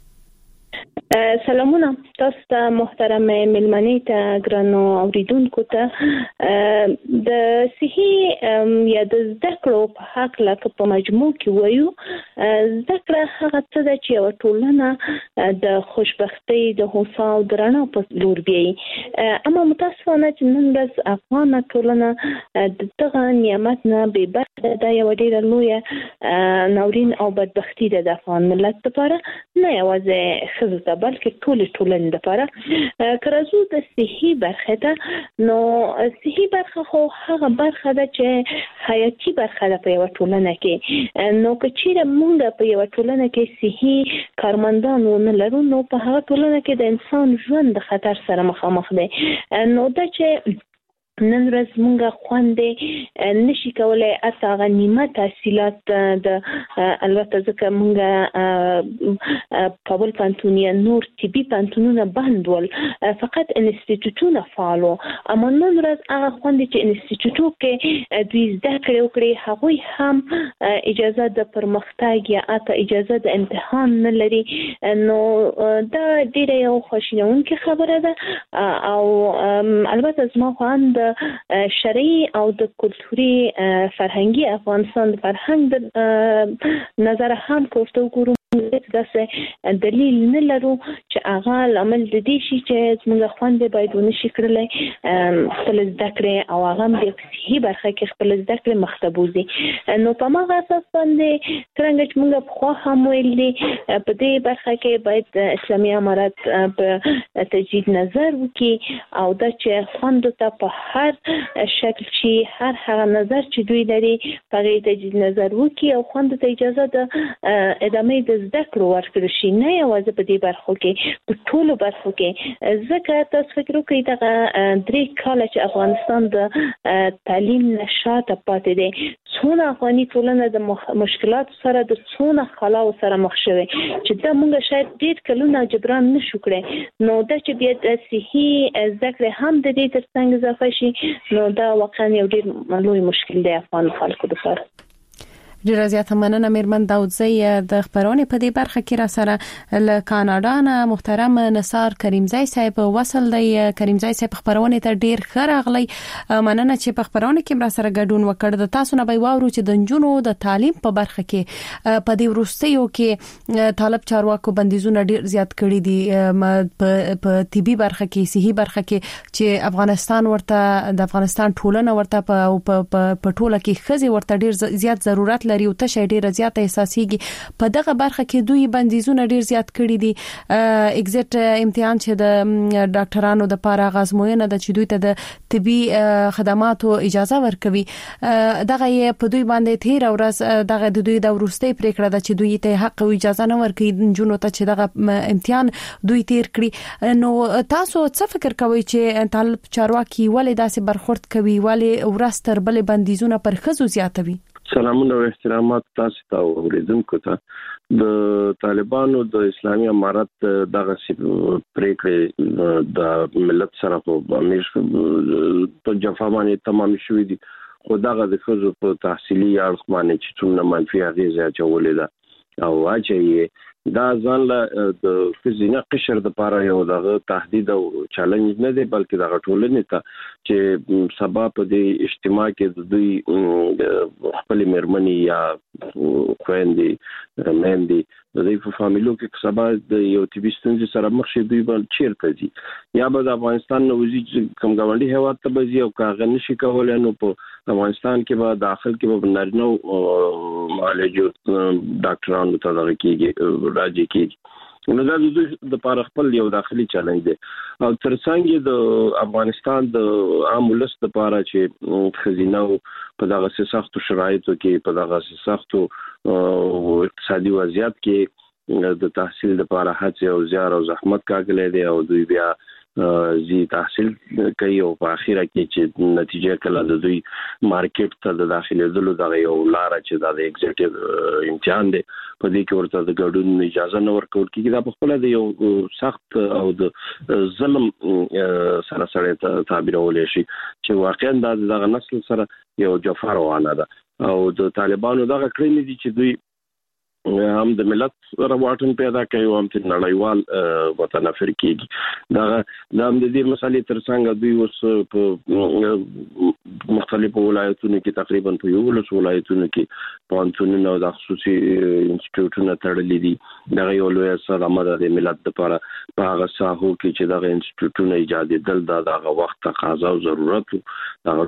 سلامونه تاسو ته محترم ملمنې ته ګرانو اوریدونکو ته د صحي یا د زده کړو په حق لکه په مجموع کې وایو زده کړه هغه څه ده چې یو ټولنه د خوشبختۍ د هوسا او درنه په لور بیایي اما متاسفانه چې نن ورځ افغان ټولنه د دغه نعمت نه بې برخه ده یو ډېره لویه ناورین او بدبختي ده د افغان ملت لپاره نه یوازې ښځو بلکې ټولنې لپاره کرازو د صحي برخه ده نو صحي برخه خو هغه برخه ده چې حیاتي برخه ده په یو ټولنه کې نو که چیرې موږ په یو ټولنه کې صحي کارمندان ونه لرو نو په هغه ټولنه کې د انسان ژوند د خطر سره مخامخ دی نو دا چې نن ورځ موږ خوندې نشي کولای اته نیمه تحصیلات د البته ځکه موږ کابل پانتون یا نور طبي پانتونونه بند ول فقط انسټیټیوټونه فعالو اما نن ورځ هغه خوندې چې انسټیټیوټو کې دوی زده کړې هغوی هم اجازه د پرمختګ یا اته اجازه د امتحان نه لري نو دا ډېره یو خوشینونکې خبره ده او البته زما خوند د شرعي او د کلتوري فرهنګي افغانستان د فرهنګ د نظر هم کوفتو ګورو داسې دلیل نه لرو چې هغه عمل د دې شي چې موږ خوند باید ونشي کړلای خپل زده کړې او هغه د صحي برخه کې خپل زده کړې مختبوزي نو په هغه اساس باندې څنګه چې موږ په خو هم ویلي په دې برخه کې باید اسلامي امارات په تجدید نظر وکړي او دا چې خوند ته په هر شکل چې هر هغه نظر چې دوی لري په تجدید نظر وکړي او خوند ته اجازه د ادامه د زده کړو ورکړي شي نه یوازې په دې برخو کې په ټولو برخو کې ځکه تاسو فکر وکړئ دا 3 کال چې افغانستان د تعلیم نشاته پاتې دی څونه افغاني ټولنه د مشکلات سره د څونه خلاو سره مخ شوه چې دا موږ شاید ډېر کلونه جبران نشو کړی نو دا چې بیا د صحي ذکر هم د دې ترڅنګ اضافه شي نو دا واقعا یو ډېر لوی مشکل دی افغان خلکو لپاره ډیر زیات مننه مېرمن داودزی د خبرونه په دې برخه کې را سره ل کاناډا نه محترم نثار کریمزی صاحب وصل دی کریمزی صاحب خبرونه ته ډیر خراغلی مننه چې په خبرونه کې را سره ګډون وکړ د تاسو نه به واورو چې د جنونو د تعلیم په برخه کې په دې ورستیو کې طالب چارواکو بندیزونه ډیر زیات کړی دي په طبي برخه کې صحي برخه کې چې افغانستان ورته د افغانستان ټولنه ورته په ټوله کې خزي ورته ډیر زیات ضرورت لري او ته ډیره زیاته احساسيږي په دغه برخه کې دوی بندیزونه ډیر زیات کړی دي ایگزیټ امتحان چې د ډاکټرانو د پاره غازموینه د چې دوی ته د طبي خدماتو اجازه ورکوي دغه په دوی باندې تیر ورځ دغه د دوی د ورستي پریکړه ده چې دوی ته حق او اجازه نه ورکوي جنونو ته چې دغه امتحان دوی تیر کړی نو تاسو څه فکر کوئ چې طالب چارواکي ولې داسې برخورد کوي ولې ورستر بل بندیزونه پر خزو زیاتوي سلامونه او احترامات تاسو ته اوریدونکو ته د طالبانو د اسلامي امارات دغه پریکړې د ملت سره په امیر په جفا باندې تمام شوې دي خو دغه د خزو په تحصیلي اړخ باندې چې څومره منفي اغیزه اچولې ده او اچي دا ځان له د فزینه قشر د پاره یو دغه تهدید او چیلنج نه دی بلکې دغه ټولنې ته چې سبب په دې اجتماع کې د دوی خپل مرمنې یا خويندې مېندې د دې په فامیلو کې سبب د یو طبي ستونزې سره مخ شي دوی بل چیرته دي یا به د افغانستان نو وزیر کوم غونډي هوا ته بزي او کاغه نشي کولای نو په افغانستان کې به داخل کې به نارینه معالجو ډاکټرانو ته دغه کېږي راځي کېږي نو دا د لپاره خپل یو داخلي چیلنج دی او ترڅنګ د افغانستان د عام ولس لپاره چې خزینه په دغه سختو شرایطو کې په دغه سختو اقتصادي وضعیت کې د تحصیل لپاره هڅه او زیار او زحمت کاږلې دي او دوی بیا زی تحصیل کوي او په اخیره کې چې نتیجه کله د دوی مارکیټ ته د داخلي دلو دغه یو لار چې د ایگزیکټیو امتحان دی په دې کې ورته د ګډون اجازه نه ورکول کیږي دا په خپل د یو سخت او د ظلم سره تعبیرول شي چې واقعا دغه نسل سره یو جفا روانه ده او د طالبانو دغه کړنې دي چې دوی هم د ملت رواټن پیدا کوي او هم د نړیوال متنافر کیږي دا هم د دې مسالې ترڅنګ دوی اوس په مختلفو ولایتونو کې تقریبا په یو ولایتونو کې پانتونونه او د خصوصي انسټیټیوټونو تړلې دي دا یو لوی صدمه ده د ملت لپاره په هغه ساحو کې چې د انسټیټیوټونو ایجاد دل دغه وخت تقاضا او ضرورت هغه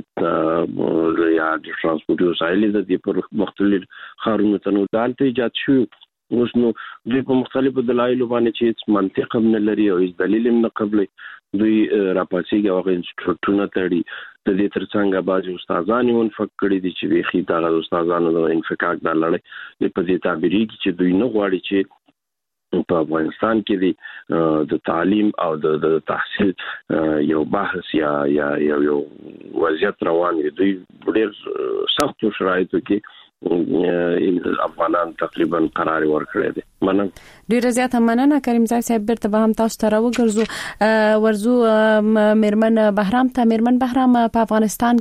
ټولنې یا د ترانسپورت وسایل د پر مختلف خارونو ته ایجاد شو اوس نو دوی په مختلفو دلایلو باندې چې منطق هم نه لري او هیڅ دلیل هم نه قبلي دوی راپاسيږي او انسټیټیوټونه تړي د دې ترڅنګ بعضي استادان یې منفق کړي دي چې ویخي دا استادانو د انفکاک د لړۍ په دې تعبیري کې چې دوی نه غواړي چې په افغانستان کې د تعلیم او د تحصیل یو بحث یا یو وضعیت روان وي دوی ډېر سخت شرایطو کې افغانان تقریبا قرار ورکړی دي مننه. ډیره زیاته مننه کریم صاحب. بیرته به هم تاسو ته راوګرځو. ورزو میرمن بهرام ته. میرمن بهرام، په افغانستان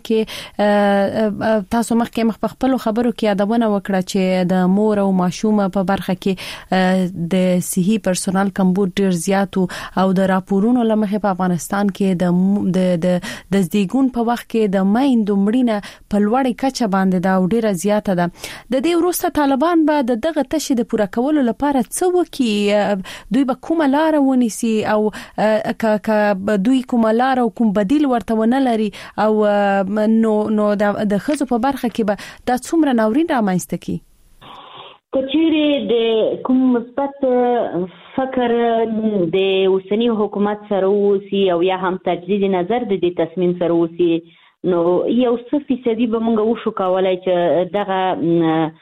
کې تاسو مخکې خپل خبرو کې یادونه وکړه چې د مور او ماشوم په برخه کې د صحي پرسونل کمبود ډیر زیات او د راپورونو لمخې په افغانستان کې د زیږون په وخت کې د میندو مړینه په لوړې کچه باندې دا ډیره زیاته ده. د دې وروسته طالبان به دغه تشې د پوره کولو لپاره څه وکړي؟ دوی به کومه لار ونیسي او دوی کومه لار او کوم بدیل ورته ونه لري او نو د خزو په برخه کې به دا څومره ناورین رامنځته کی؟ کچېره د کوم مثبت فکر د اوسنی حکومت سره وسی او یا هم تجدید نظر د دې تصمیم سره وسی، نو یو څه فیصدي به موږ وشو کولای چې دغه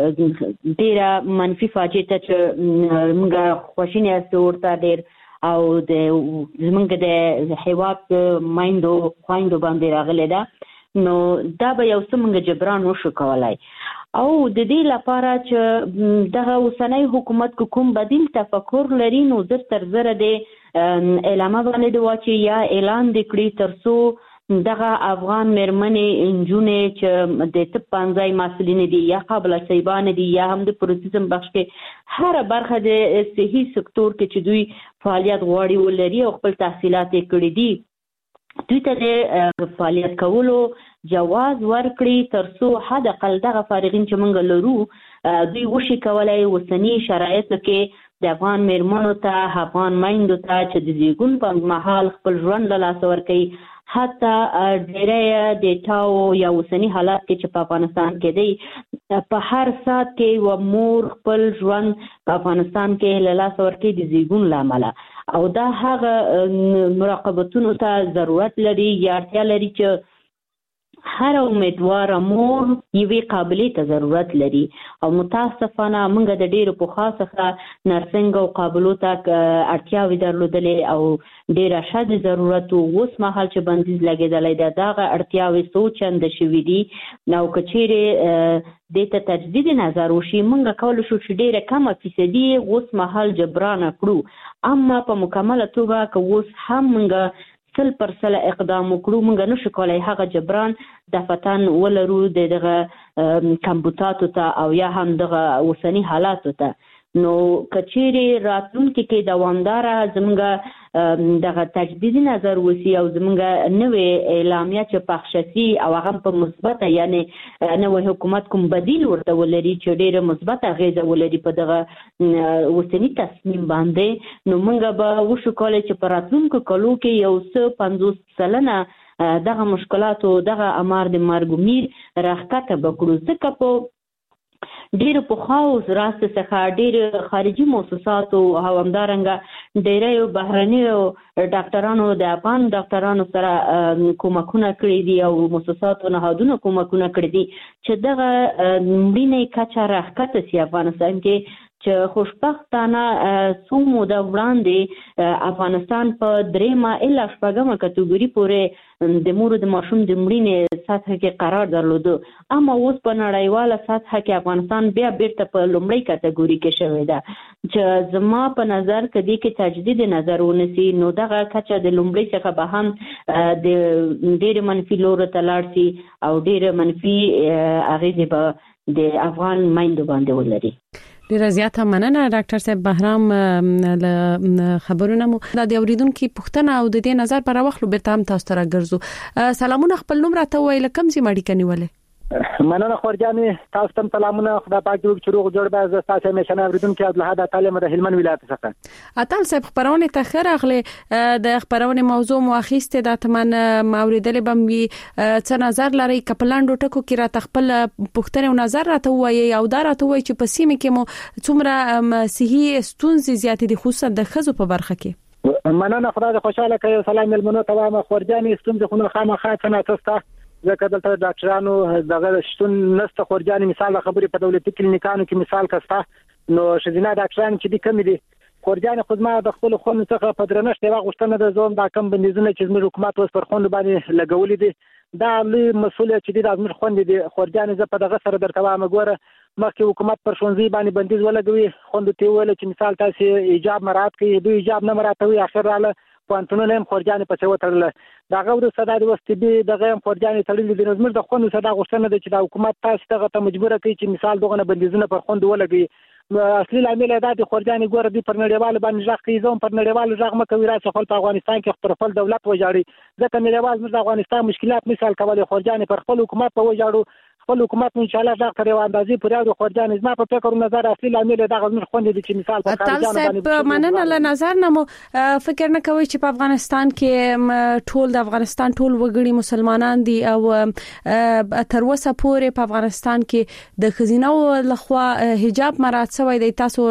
ډیره منفي فاجعه ته چې موږ خوشینه ورته ډیر او د زمونږ د هیواد مایندو خويندو باندې راغلی ده، نو دا به یو څه موږ جبران وشو کولای. او د دې لپاره چې دغه اوسنی حکومت کوم بدیل تفکر لري، نو زر تر زره د اعلان باندې واچي یا اعلان د کړی ترسو دغه افغان مېرمنې انجونې چې د طب پانځای مسؤلین دي یا قابل صیبان دي یا هم د پروتیزم بخش کې هر برخه د صحي سکتور کې چې دوی فعالیت غواړي ولري او خپل تحصیلات کړي دي، دوی ته د فعالیت کولو جواز ورکړي ترڅو حد اقل دغه فارغین چې موږ لرو دوی وشي کولای اوسنی شرایطو کې د افغان مېرمنو ته افغان میندو ته چې د زیږون په مهال خپل ژوند له لاسه ورکړي، حتی ډیره د تاو یا اوسنی حالات کې چې په افغانستان کې دی په هر سات کې و مور خپل ژوند په افغانستان کې له لاسه ورکړي د زیږون لامل، او دا هغه مراقبتونو ته ضرورت لري یا اړتیا لري چې هر امیدوار مور یوې قابلیت ته ضرورت لري. او متاسفانه موږ د ډیرو په خاصه نرسنګ او قابلو ته اړتیاوې درلودلې او ډیر شاده ضرورت اوس مهال چې بندیز لګیدلې ده دغه اړتیاوې سوچند شوې دي. نو کچېره د ته تجدید نظر وشي موږ کول شو چې ډیره کمه فیصدي اوس مهال جبران کړو، اما په مکمله توګه که اوس هم موږ 100% اقدام وکړو موږ نشو کولای هغه جبران د فتن ولرو دغه کمبوتاتو ته او یا هم دغه اوسنی حالاتو ته. نو کچېری راتلونکي کې دوامدار زموږ دغه تجدید نظر وسی او زموږ نوې اعلامیه چې پخشسي او هغه په مثبت یعنی نوې حکومت کوم بدیل ورته ولري چې ډېر مثبت اغیزه ولري په دغه اوسنی تصمیم باندې، نو موږ به وشو کولای چې په راتلونکو کلو کې یو څه 50% دغه مشکلاتو دغه امر د مرګومیر راښکته بکړو. ځکه په ډیر په خاص راست څخه ډیر خارجي موسسات او همدارنګه ډیر بهرني ډاکټرانو د افغان ډاکټرانو سره کومکونه کړی دي او موسسات او نهادونو کومکونه کړی دي چې دغه مړینې کچه راښکته سي افغانستان کې، چې خوشبختانه څو موده وړاندې افغانستان په 3 الا 4 کټګوري پورې د مور د ماشوم د مړینې سطح کې قرار درلود، اما اوس په نړیواله سطح کې افغانستان بیا بیرته په لومړی کټګوري کې شوی ده، چې زما په نظر کدي کې تجدید نظر ونسی نو دغه کچه د لومړی څخه به هم د ډېر منفي لور ته لاړ شي او ډېر منفي اغیزې به د افغان مایندو باندې ولري. ډیر زیاته مننه ډاکټر صاحب بهرام. خبرونه مو د اوریدونکو پوښتنه او د دې نظر پر واخلو بیرته هم تاسو ته راګرځو. سلامونه، خپل نوم راته وایي لکم زی ماډی کنیولې. مننه خورجاني، تاسو ته سلامونه، خدای پاک دې وکړي روغ جوړ به زه تاسو همیشه اوریدونکو عبدالحد تعلیم د هلمند ولایت څخه. اتل صاحب خبرونه ته خیر اغله د خبرونه موضوع مؤخیسته د تمن اوریدل بم وی څه نظر لري کپلاندو ټکو کې را تخپل پوښتنه او نظر راته وایي او دا راته وایي چې په سیمه کې مو څومره صحي ستونزې زیات دي خصوصا د خزو په برخه کې. مننه، خدای دې خوشاله کړي. سلام ملمنو ته وایم خورجاني، ستونزې خو نه خامخا څنګه تاسو ځکه دلته ډاکټرانو دغه شتون نسته. خورجاني مثال خبرې په دولتي کلینیکانو کې مثال کسته نو شذینه ډاکټران چې دي کم دي. خورجاني خو ما د خپل خون څخه په درنښت یو غوښتنه د زوم دا کم بندیزونه چې زموږ حکومت اوس پر خون باندې لګولې دي دا لوی مسؤلیت چې د زموږ خون دي. خورجاني زه په دغه سره درته وایم ګوره مخکې حکومت پر ښوونځي باندې بندیز ولګوي خوندو ته ویل چې مثال تاسو ایجاب مراعات کوي دوی ایجاب نه مراعاتوي اخر رااله پوهنتونونه هم خورجانې په څه وتړله دغه وروسته د وستبي دغه هم خورجانې تړلې دي نو زموږ د خوندو صدا غوښتنه ده چې د حکومت تاسو دغه ته مجبور کړي چې مثال دغه بندیزونه پر خوندو ولګوي اصلي لامل دا د خورجانې ګوره دي پر نړیوال باندې ځخ کوي زوم پر نړیوال ځخ مکوي راځي خپل په افغانستان کې خپل دولت وجاړي ځکه نړیوال موږ د افغانستان مشکلات مثال کولای خورجانې پر خپل حکومت په وجاړو خپل حکومت ان شاء الله دا کړو اندازې پورې د خورجانې زما په فکر نظر اصلي لامل دا غوښنه خوندې دي چې مثال په خارجانو باندې مننه له نظر نه مو فکر نه کوي چې په افغانستان کې ټول د افغانستان ټول وګړي مسلمانان دي او تر اوسه پورې په افغانستان کې د خزینه لخوا حجاب مراعات شوی دی تاسو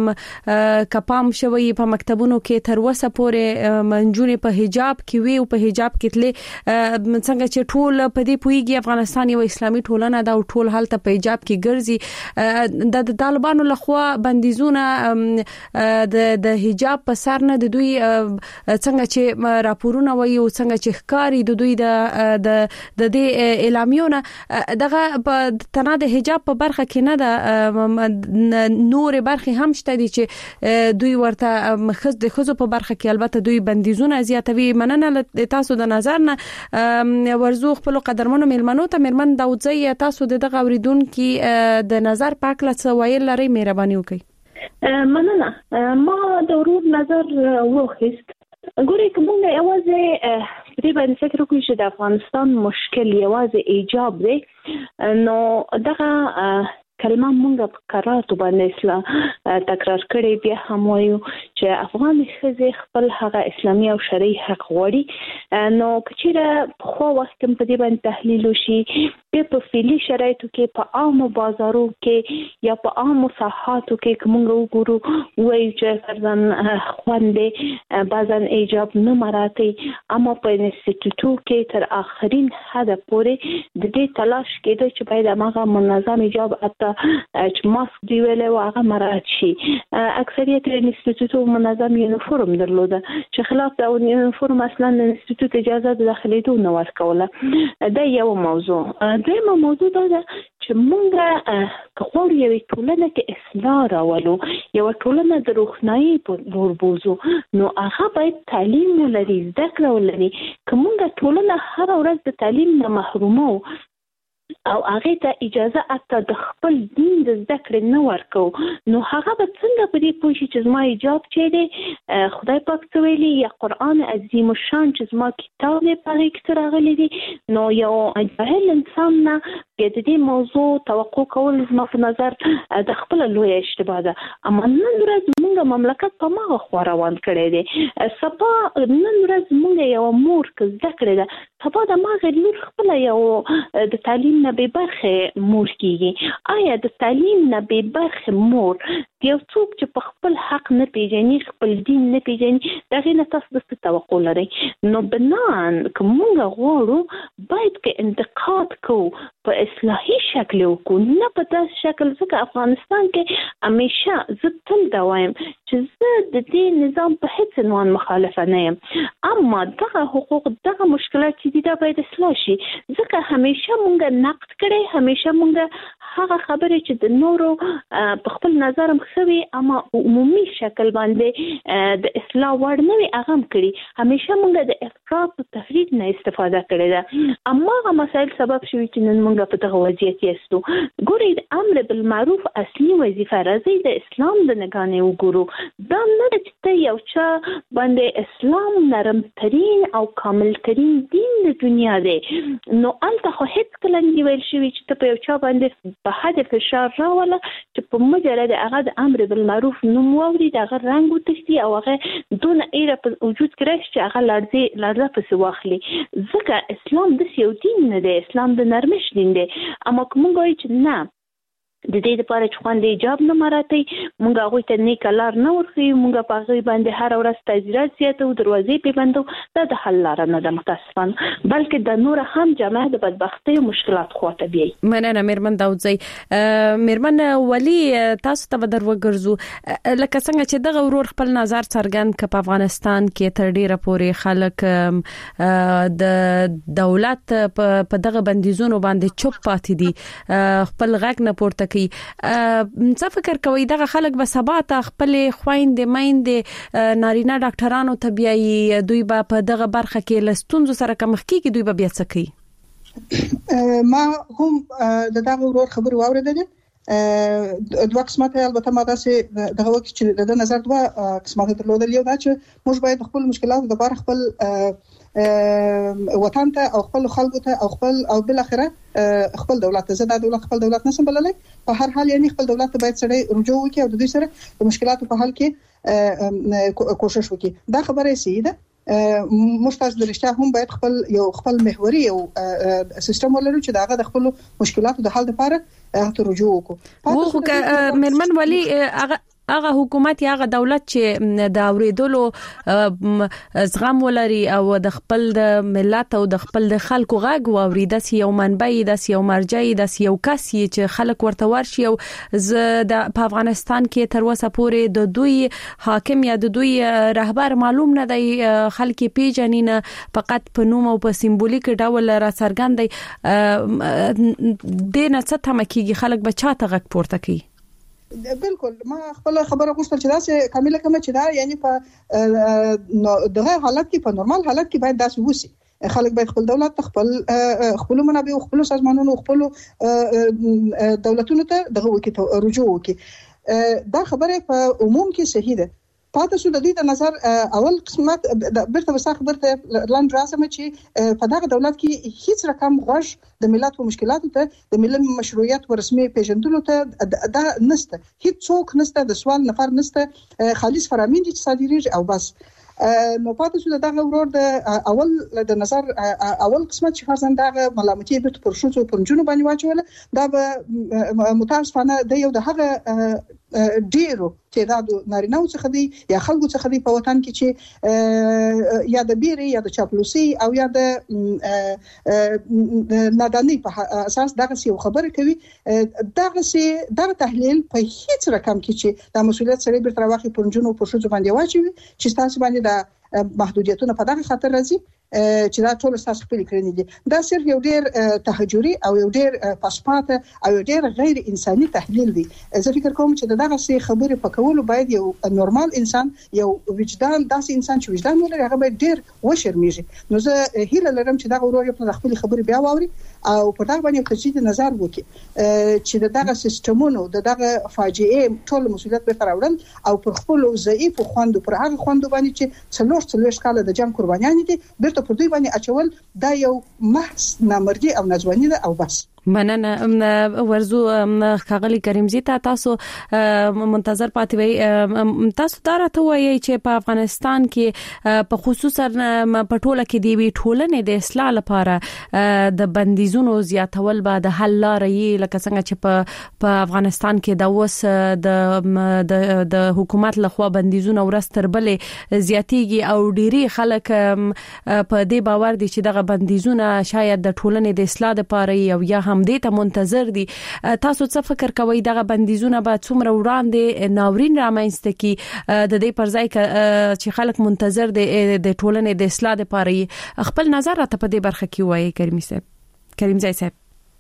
کپام شوی په مکتبونو کې تر اوسه پورې منجونې په حجاب کې وی او په حجاب کې تل څنګه چې ټول په دې پویږي افغانستان یو اسلامي ټولنه دا ټول حالت په حجاب کې ګرځي د طالبانو لخوا بندیزونه د حجاب په سر نه د دوی څنګه چې راپورونه وایي او څنګه چې ښکاری د دوی د اعلامیونه دغه تنه د حجاب په برخه کې نه ده نور برخه هم شته دي چې دوی ورته د خزو په برخه کې البته دوی بندیزونه زیاتوي مننه تاسو د نظر نه ورزو خپل قدرمنو ملمنو ته ملمن داوځي تاسو دغه اوریدونکو د نظر پاکله څه ویل لري مهرباني وکړئ مننه ما د ورور نظر وخیست ګورې کومه یوازې دې باندې فکر وکړم چې د افغانستان مشکل یوازې ایجاب دی نو دغه کلمه مونږ په قراراتو باندې اصلاح تکرار کړي بیا هم وایو چې افغان ښځې خپل هغه اسلامي او شرعي حق غواړي نو کچېره خو وخت په دې باندې تحلیل وشي په فعلي شرایطو کې په عامو بازارو کې یا په عامو ساحاتو کې کومه وګورو وایي چې فرضاً خوندې بعضاً ایجاب نه مراعاتي اما په انسټیټیوټو کې تر اخرین حد پورې د دې تلاش کېده چې باید هغه منظم ایجاب چې ماسک دی ویلې او هغه مراعات شي اکثریت انسټیټیوټو منظم یونیفورم درلوده چې خلاف د یونیفورم اصلا انسټیټیوټ اجازه د داخليدو نه ورکوله دا یو موضوع دویمه موضوع دا چې مونږه غواړو یو ټولنه کې اصلاح راولو یو ټولنه د روښنايي په لور بوزو نو هغه باید تعلیم ولري زده کړه ولري کومه ټولنه هر ورځ د تعلیم نه محرومه او هغه ته اجازه اته د خپل دین د زده کړې نه ورکو نو هغه به څنګه په دې پوه شي چې زما ایجاب چي دی خدای پاک څه ویلي یا قران عظیم الشان چې زما کتاب دی په هغه کې راغلي دي نو یو جاهل انسان نه د دې موضوع توقع کول زما په نظر د خپل لوی اشتباه ده اما نن ورځ موږ مملکت په ماغه خو روان کړی دی سبا نن ورځ موږ یو مور که زده کړې ده سبا د ماغه لور خپل یو د تعلیم نه به برخه مور کیږي آیا د تعلیم نه به برخه مور یو څوک چې په خپل حق نه پیژني خپل دین نه پیژني دغه نه تاسو د توقع لري نو بنان کومه غواړو باید کې انتقاد کو په اصلاحي شکل وکړو نه په داس شکل ځکه افغانستان کې همیشه زه تل دا وایم چې زه د دې نظام په هیڅ عنوان مخالفه نه یم اما دغه حقوق دغه مشکلات چې دا باید اصلاح شي ځکه همیشه مونږ نقد کړي همیشه مونږ هغه خبره چې د نورو په خپل نظر مخوي اما عمومي شکل باندې د اصلاح وړ نه وي هغه کړي همیشه مونږ د افراط او تفریط نه استفاده کړې ده اما هغه مسایل سبب شوي چې نن مونږ په دغه وضعیت یاستو ګورئ د امر بالمعروف اصلي وظیفه راځي د اسلام د نگانې وګورو دا نه چې ته یو چا باندې اسلام نرم ترين او کامل ترين دین د دنیا دی نو الته خو هیڅ کله نه ویل شوی چې ته په یو چا باندې په حد فشار راوله چې په مجرد هغه د امر بالمعروف نوم ووري دغه رنگ وتښتي او هغه دون ایره په وجود کې راشي چې هغه لړزه پسې واخلي ځکه اسلام د یو دین نه دی اسلام د نرمش دین دی اما کوم وایي چې نه د دې لپاره چې خوند ایجاب نه مراعاتي مونږ هغه ته نیک لار نه ورخي مونږ په هغه باندې هر ورځ تجربه زیاته او دروازې په بندو دا د حل لار نه ده متاسفانه بلکې د نور هم جماعت د بدبختی او مشکلات خواته بي مننه مېرمن داوځي مېرمن ولی تاسو ته در وګرځو لکه څنګه چې دغه ورور خپل نظر څرګند ک په افغانستان کې تر ډیره پورې خلک د دولت په دغه بندیزونو باندې چوپ پاتې دي خپل غږ نه پورته کوي. څه فکر کوي دغه خلک به سبا ته خپل خويندې مایندې نارینه ډاکټرانو ته بیاي دوی به په دغه برخه کې لستونزو سره مخ کیږي دوی به بیا څه کوي؟ ما هم د دغه ورور خبرو واوریدلې. دوه قسمه البته ما داسې دغه وخت چې د نظر دوه قسمه درلودل. یو دا چې موږ باید خپل مشکلات د بار خپل وطن ته او خپل خلکو ته او خپل او بل اخره خپل دولت ته زده دولت خپل دولت نسم بللای په هر حال یعنی خپل دولت ته باید سړی رجوع وکړي او د دوی سره د مشکلاتو په حل کې کوشش وکړي. دا خبره سیده مستاز درشته هم باید خپل محوري او سیستم ولرو چې داغه د خپل مشکلاتو د حل لپاره ته رجوع وکړو. خو مرمن ولی هغه حکومت یا هغه دولت چې د اوریدلو زغم ولري او د خپل د ملت او د خپل د خلکو غږ واوري د یو منبع د یو مرجع د یو کس چې خلک ورته ورشي او په افغانستان کې تر اوسه پورې د دوی حاکم یا د دوی رهبر معلوم نه دی، خلک پیژنینه فقط په نوم او په سمبولیک ډول را څرګند دی. د نه څه تمکیږي خلک به چاته غږ پورته کوي؟ بالکل ما خپل خبره غوښتل چې داسې کامله کوم چې دا یعنی په دغه حالت کې په نورمال حالت کې باید داسې وسی. خلک باید خپل دولت خپل منابع او خپل سازمانونو خپل دولتونو ته دغه وکړي رجوع وکړي. دا خبره په عموم کې صحیح ده. پاتې شو د دې د نظر اول قسمت برته وساخ برته لاند راسم چې په دغه دولت کې هیڅ رقم غوښ د ملت په مشکلاتو ته د ملت مشروعیت او رسمي پیژندلو ته دا نشته. هیڅ څوک نشته، د سوال نفر نشته، خالص فرامین دي چې صادریږي او بس. نو پاتې شو دغه ورور د اول د نظر اول قسمت چې فرضاً دغه ملامتي به پر شوڅو پنځونو باندې واچول دا به متاسفانه د یو د هغه ډیرو تعداد نارینه څخه دی یا خلکو څخه دی په وطن کې چې یا د بیري یا د چاپلوسي او یا د نادانی په اساس دغه یو خبره کوي. دغه تحلیل په هیڅ رقم کې چې د مسولیت سره به تر واخې پنځونو پر شوڅو باندې واچوي چې تاسو باندې د محدودیتونو په دغه خاطر راځي چې دا ټول تاسو خپل کړنی دي. دا صرف یو ډیر تهجري او یو ډیر پاسپات او یو ډیر غیر انساني تحلیل دی. زه فکر کوم چې دغه څه خبره پکولو باید یو نورمال انسان، یو وجدان داسې انسان چې وجدان ولري هغه باید ډیر وشرمیږي. نو زه هیله لرم چې دغه ورور په خپل خبره بیا واوري او په دغه باندې تجدید نظر وکړي چې دغه سیستمونو دغه فاجعه ټول مسولیت به تراوړل او پر خپل ضعیف خوند پر هغه خوند باندې چې څلور کاله د جنگ قربانیان دي برته پر دوی باندې اچول دا یو محض نامردي او ناځواني ده او بس. مننه ورزو خاغلی کریمزی تاسو منتظر پاتې وي. تاسو دا راته وایي چې په افغانستان کې په خصوصا په ټوله کې دی ټولنې د اصلاح لپاره د بندیزونو زیاتول به د حل لارې لکه څنګه چې په افغانستان کې د د حکومت لخوا بندیزونه ورستر بلې زیاتیږي او ډيري خلک په دې باور دي چې دغه بندیزونه شاید د ټولنې د اصلاح لپاره او یا هم دې ته منتظر دي. تاسو څه فکر کوئ دغه بندیزونه به څومره وړاندې ناورین رامنځته کی د دې پر ځای چې خلک منتظر دي د ټولنې د اصلاح لپاره؟ خپل نظر راته په دې برخه کې وایي کریمزی صاحب.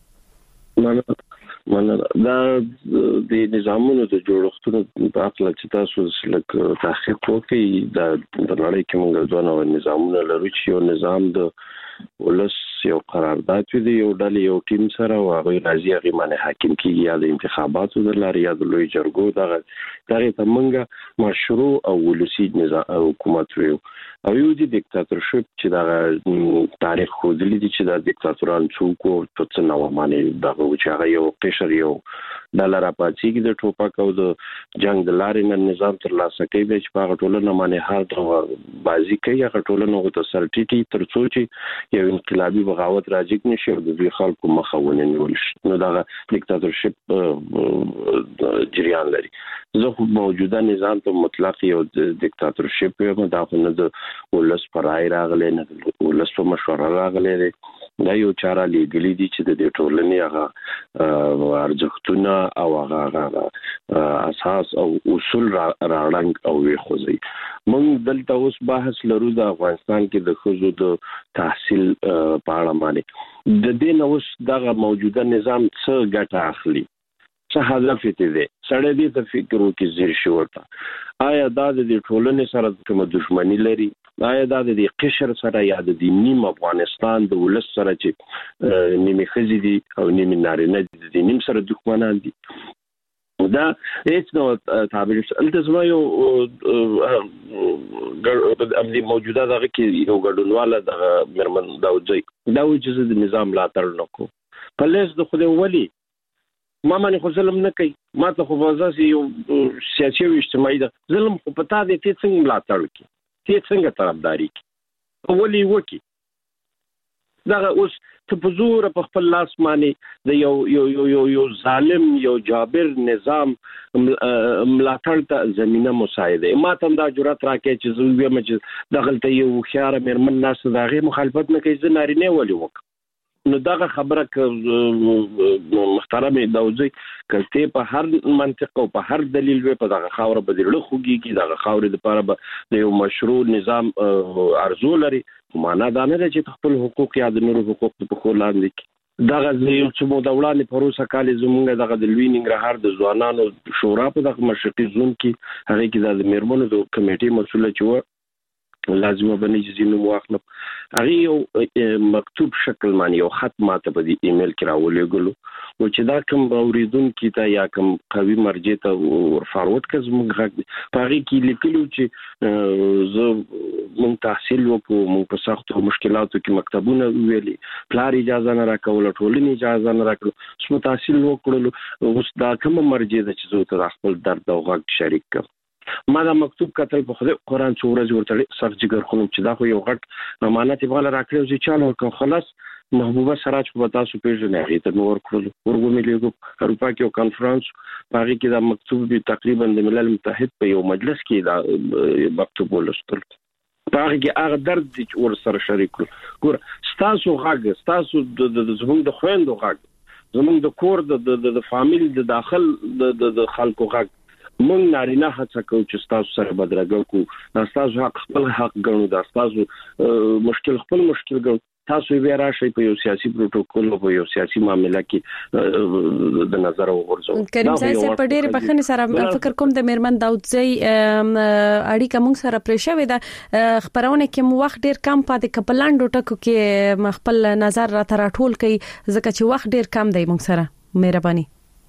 دا د نظامونو د جوړښتونو په اړه چې تاسو لکه تحقیق وکړئ د نړۍ کې موږ ځوانو نظامونه لرو چې یو نظام د ولس یو قرارداد وي یو ډله یو ټیم سره او هغه راځي هغه باندې حاکم کیږي یا د انتخاباتو د لارې یا د لوی جرګو دغه ته موږ مشروع او ولسی نظام حکومت وي او یو د دیکتاتورشپ چې دا تاریخ خو د لیدي چې دا دیکتاتوران څوک او څه نو باندې دغه چې هغه یو قشر یو ډالر اپاچیږي د ټوپک او د جنگ د لارې نه نظام تر لاسه کوي چې په هغه ټولنه باندې هر ډول بازی کوي هغه ټولنه غو ته سرټیټي تر څو چې یو انقلابي بغاوت راځي نشي او د خلکو مخه ونیول شي. نو دا دیکتاتورشپ جریان لري. زه خو موجوده نظام ته مطلق یو دیکتاتورشپ یم، دا خو نه د ولس پر رای راغلی نه د ولس په مشوره راغلی. دا یو چاره لیدلی دي چې د دې ټولنې هغه ارزښتونه او هغه اساس او اصول راړنګ او ویخوځي. موږ دلته اوس بحث لرو د افغانستان کې د ښځو د تحصیل په اړه باندې. د دې نو اوس دغه موجوده نظام څه ګټه اخلي؟ څه هدف دې سړی دې ته فکر وکړي زیر شي ورته آیا دا د ټولنې سره کوم دښمنی لري آیا دا د قشر سره یا د نیم افغانستان د ولس سره چې نیمه خزي دي او نیمه نارینه دي د نیم سره دښمنان دي دا هیڅ نو تعبیر التزام یو د موجوده دغه کې یو ګډونواله د مرمن داوځي دا وجه د نظام لا تر نکو پلیس د خو ولی ما باندې خو ظلم نه کوي ما ته خو وځي یو سیاسي او اجتماعي د ظلم خو پتا دي چې څنګه لا تر کی چې څنګه طرفداري کی ولی وکی دا اوس ته په زور په خپل لاس باندې د یو ظالم یو جابر نظام ملاتړ ته زمينه مساعده ما ته دا جرأت راکې چې زه ویم چې دغلته یو خيار مرمن ناس دغه مخالفت نه کوي زنارینه ولي وک نو دغه خبره محترم داوځي کله په هر منطق او په هر دلیل په دغه خاور بدلړه خوږي کی دغه خاور لپاره د یو مشروع نظام ارزو لري معنا دا نه چې خپل حقوق یا د نورو حقوق په خور لاندې دغه یو څه مو د وړاندې پروسه کال زمونږ دغه د لوی ننګرهار د ځوانانو شورا په دغه مشرقي زون کې هغه کې د میرمنو د کمیټې مسوله چې لازمه بنې چې نو واخلم هغه یو مکتوب شکل باندې یو خط ماته په دې ایمیل کې راولېګلو و چې دا کوم اوریدونکو ته یا کوم قوي مرجع ته فارورډ کړم موږ هغه کې لیکلو چې زه مونږ تحصیل وکړو مونږ په سختو مشکلاتو کې مکتبونه ویلي پلار اجازه نه راکول ټولنې اجازه نه راکړو سم تحصیل وکړو اوس دا کوم مرجع د چې زه ته خپل درد او غږ شریک کړم ما دا مکتوب کتل په خدای قرآن څورز ورته سر جګر خلم چې دا خو یو غټ امانت یې راکړو چې چالو کوم خلاص محبوبه سراج په تاسو پیژنې هغه ته نور کړو ورغومېلې اروپا کې یو کانفرنس پاره کې دا مکتوب به تقریبا د ملل متحد په یو مجلس کې دا مکتوب ولستل پاره کې هغه درد چې ور سره شریک کړو ستاسو غږ ستاسو د زموږ د خويندو غږ زموږ د کور د فامیل د داخل د خلکو غږ مونږ نارینه هڅه کوو چې تاسو سره بدرګو کو تاسو حق خپل حق ګڼو تاسو مشکل خپل مشکل ګڼو تاسو یې راشي په یو سیاسي پروتوکول او په یو سیاسي معاملې کې د نظر وګورئ کریم صاحب په ډېر بخښنې سره فکر کوم د میرمن داوځي اړیکه مونږ سره پرېښوي دا خبرونه کې مو وخت ډېر کم پاتې کپلاندو ټکو کې خپل نظر را تراټول کوي ځکه چې وخت ډېر کم دی مونږ سره مهرباني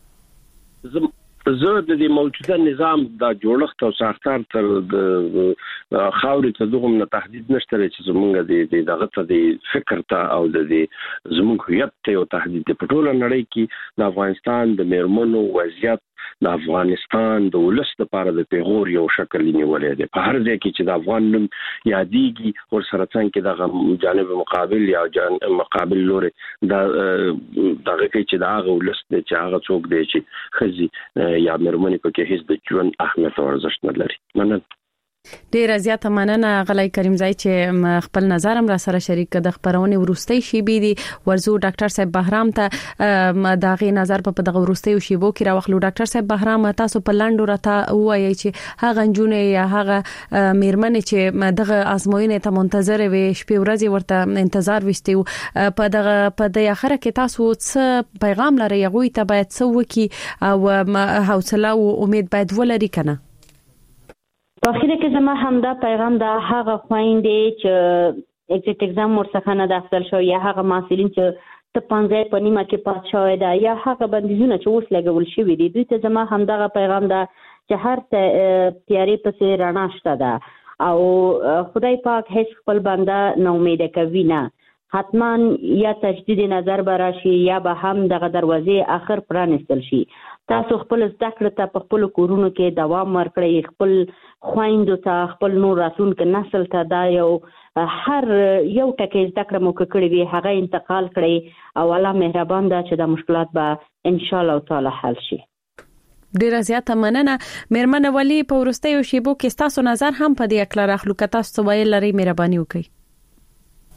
زه د موجوده نظام د جوړښت او ساختار تر د خاورې ته دغه نه تهدید نشته چې زمونږ د دغه ته د فکر ته او د زمونږ هویت ته یو تهدید په ټوله نړۍ کې د افغانستان د میرمنو وضعیت د افغانستان د ولس لپاره د پیغور یو شکل نیولې دی په هر ځای کې چې د افغان نوم یادېږي ور سره څنګه د جانب مقابل یا مقابل لوري دغه کې چې دا ولس د چې هغه څوک دی چې خزي یا مرمنې په کې هیڅ د ژوند اهمیت او ارزښت نه لري مننه ډیر زیاته مننه غلای کریم زای چې خپل نظر هم را سره شریک کړ د خبرونه ورستۍ شی بي دي ورزو ډاکټر صاحب بهرام ته داغه نظر په دغه ورستۍ شیبو کې راوخلو ډاکټر صاحب بهرام تاسو په لاندو راته وایي چې هغه جنونه یا هغه میرمنې چې دغه ازموینه ته منتظر وي شپې ورځې ورته انتظار وستیو په دغه اخر کې تاسو څه پیغام لري غوي ته باید څه وکي او حوصله او امید باید ولري کنه په اخر کې زما همدا پیغام دا هغه خويندې چې اگزیټ اگزام ورڅخه نه داخل شو یا هغه محصلین چې ته 15 په نیمه کې پات شوی دا یا هغه بندیزونه چې اوس لګول شوی دي دوی ته زما همدا پیغام دا چې هر تیارې پسې رڼا شته ده او خدای پاک هیڅ خپل بنده نه امید کوي نه حتما یا تجدید نظر براشي یا به هم دغه دروازې اخر پرانستل شي تاسو خپل زده کړه ته په خپل کورونو کې دوام ورکړئ خپل خويندو ته خپل نور راتلونکي نسل ته دا یو هر یو ټکی زده کړه مو کړی وي هغه انتقال کړئ او الله مهربان ده چې د مشکلات به ان شاء الله تعالی حل شي ډیر زیاته مننه میرمن ولی په ورستیو شیبو کې تاسو نظر هم په دې اکل راخلو که تاسو ویل لري مهرباني وکړئ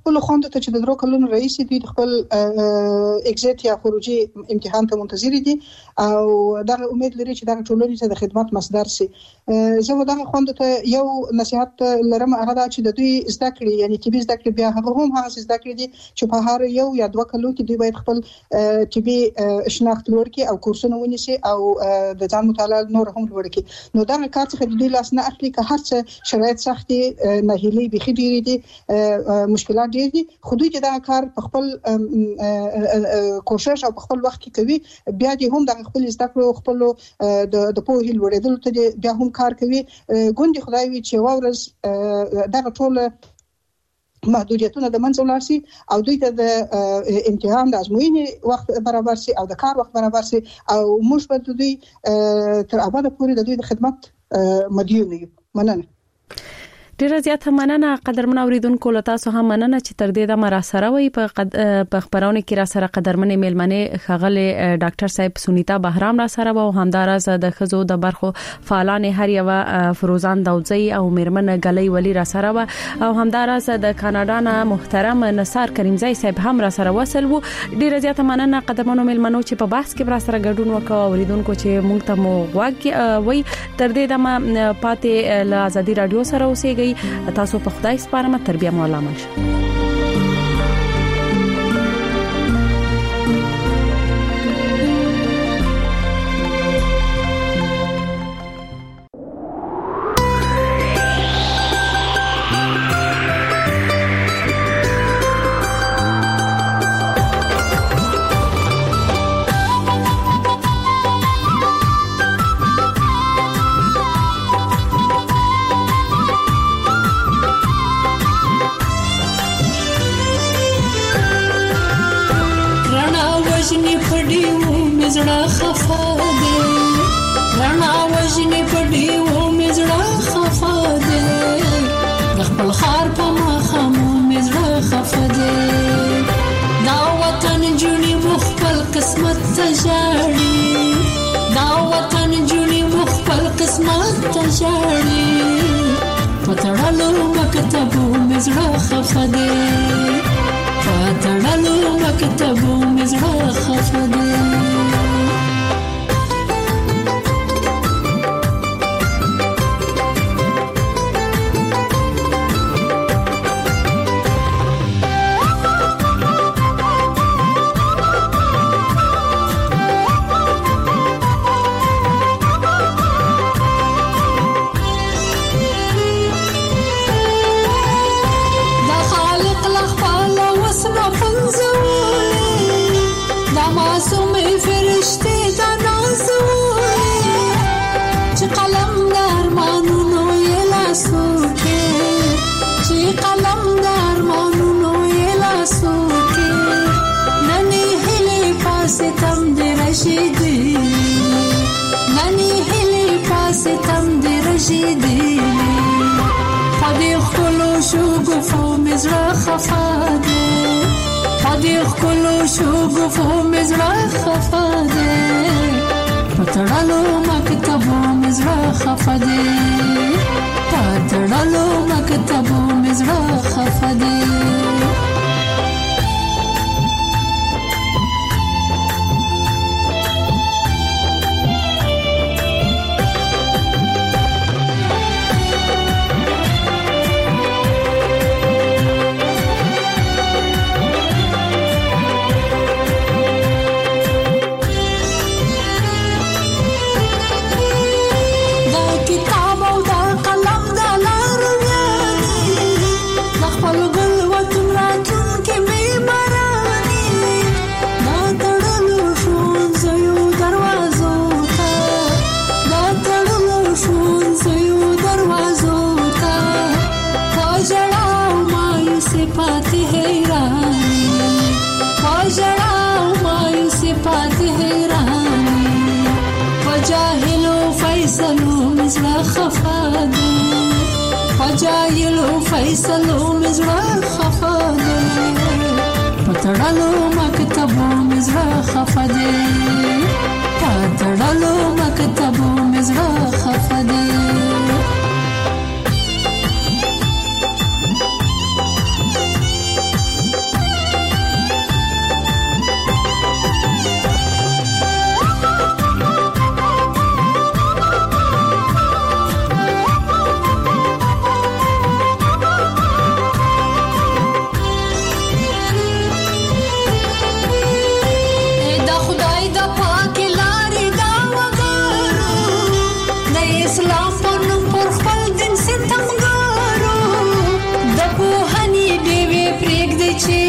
خپل خوند ته چې د درو کلونو رئیس دي خپل اگزیټ یا خروجي امتحان ته منتظر دي او دا امید لري چې دا ټولنې ته د خدمت مصدر سي. زه دا خوند ته یو نصيحت لرم، هغه دا چې د دوی زده کړې یعنی طبي زده کړې بیا هغه هم هغه زده کړې دي چې په هر یو یا 2 کلو کې دوی باید خپل طبي شناخت لوړ کړي او کورسونه ونیسي او د ځان مطالعه نور هم لوړ کړي. نو دا کار څخه د دوی لاس نه اخلي که هر څه شرایط سختي ناهیلي بيخي ډېری دي مشکلات ډېر دي، خو دوی دا کار په خپل کوشش او په خپل وخت کې کوي، بیا دې هم د خپل زده کړو خپل د پوهې لوړېدل ته بیا هم کار کوي. ګوندې خدای وي چې واورز دا ټول محدودیتونه د منځ ولاړ سي او دوی ته د امتحان د ازموینې وخت برابر سي او د کار وخت برابر سي او موږ به دوی تر ابده پورې د دوی د خدمت مدیون یو. مننه. ډیره زیاته مننه قدرمن اوریدونکو، له تاسو هم مننه چې تر دې د مرا سره وي په خبرونه کې را سره قدرمنې میلمنه خغله ډاکټر صاحب سونیتا بهرام را سره او همدارز د خزو د برخو فعالان هر یو فروزان داوځي او میرمن غلې ولی را سره او همدارز د کاناډا نه محترم نصار کریمزی صاحب هم را سره وصل وو. ډیره زیاته مننه قدرمنو میلمنو چې په بحث کې را سره ګډون وکاو. اوریدونکو چې مونږ ته مو وای تر دې د پاتې له ازادي رادیو سره اوسېږي. تاسو په خدای سپارم، تربیه مولا منشه.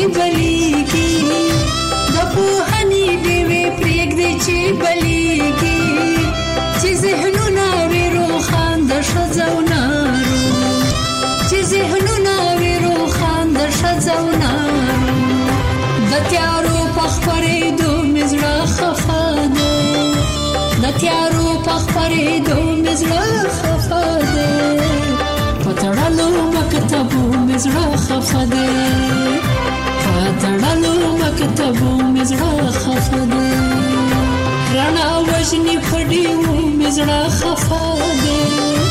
بلیږي د پوهنې ډېوې پرېږدي چې بلیږي چې ذهنونه وي روښان د ښځو او نارو چې ذهنونه وي روښان د ښځو او نارو د تیارو په خپرېدو مې زړه خفه دی د تیارو په خپرېدو مې زړه خفه دی په تړلو مکتبو مې زړه خفه دی په تړلو مکتبو مې زړه خفه دی رڼا وژني په ډیوو مې زړه خفه دی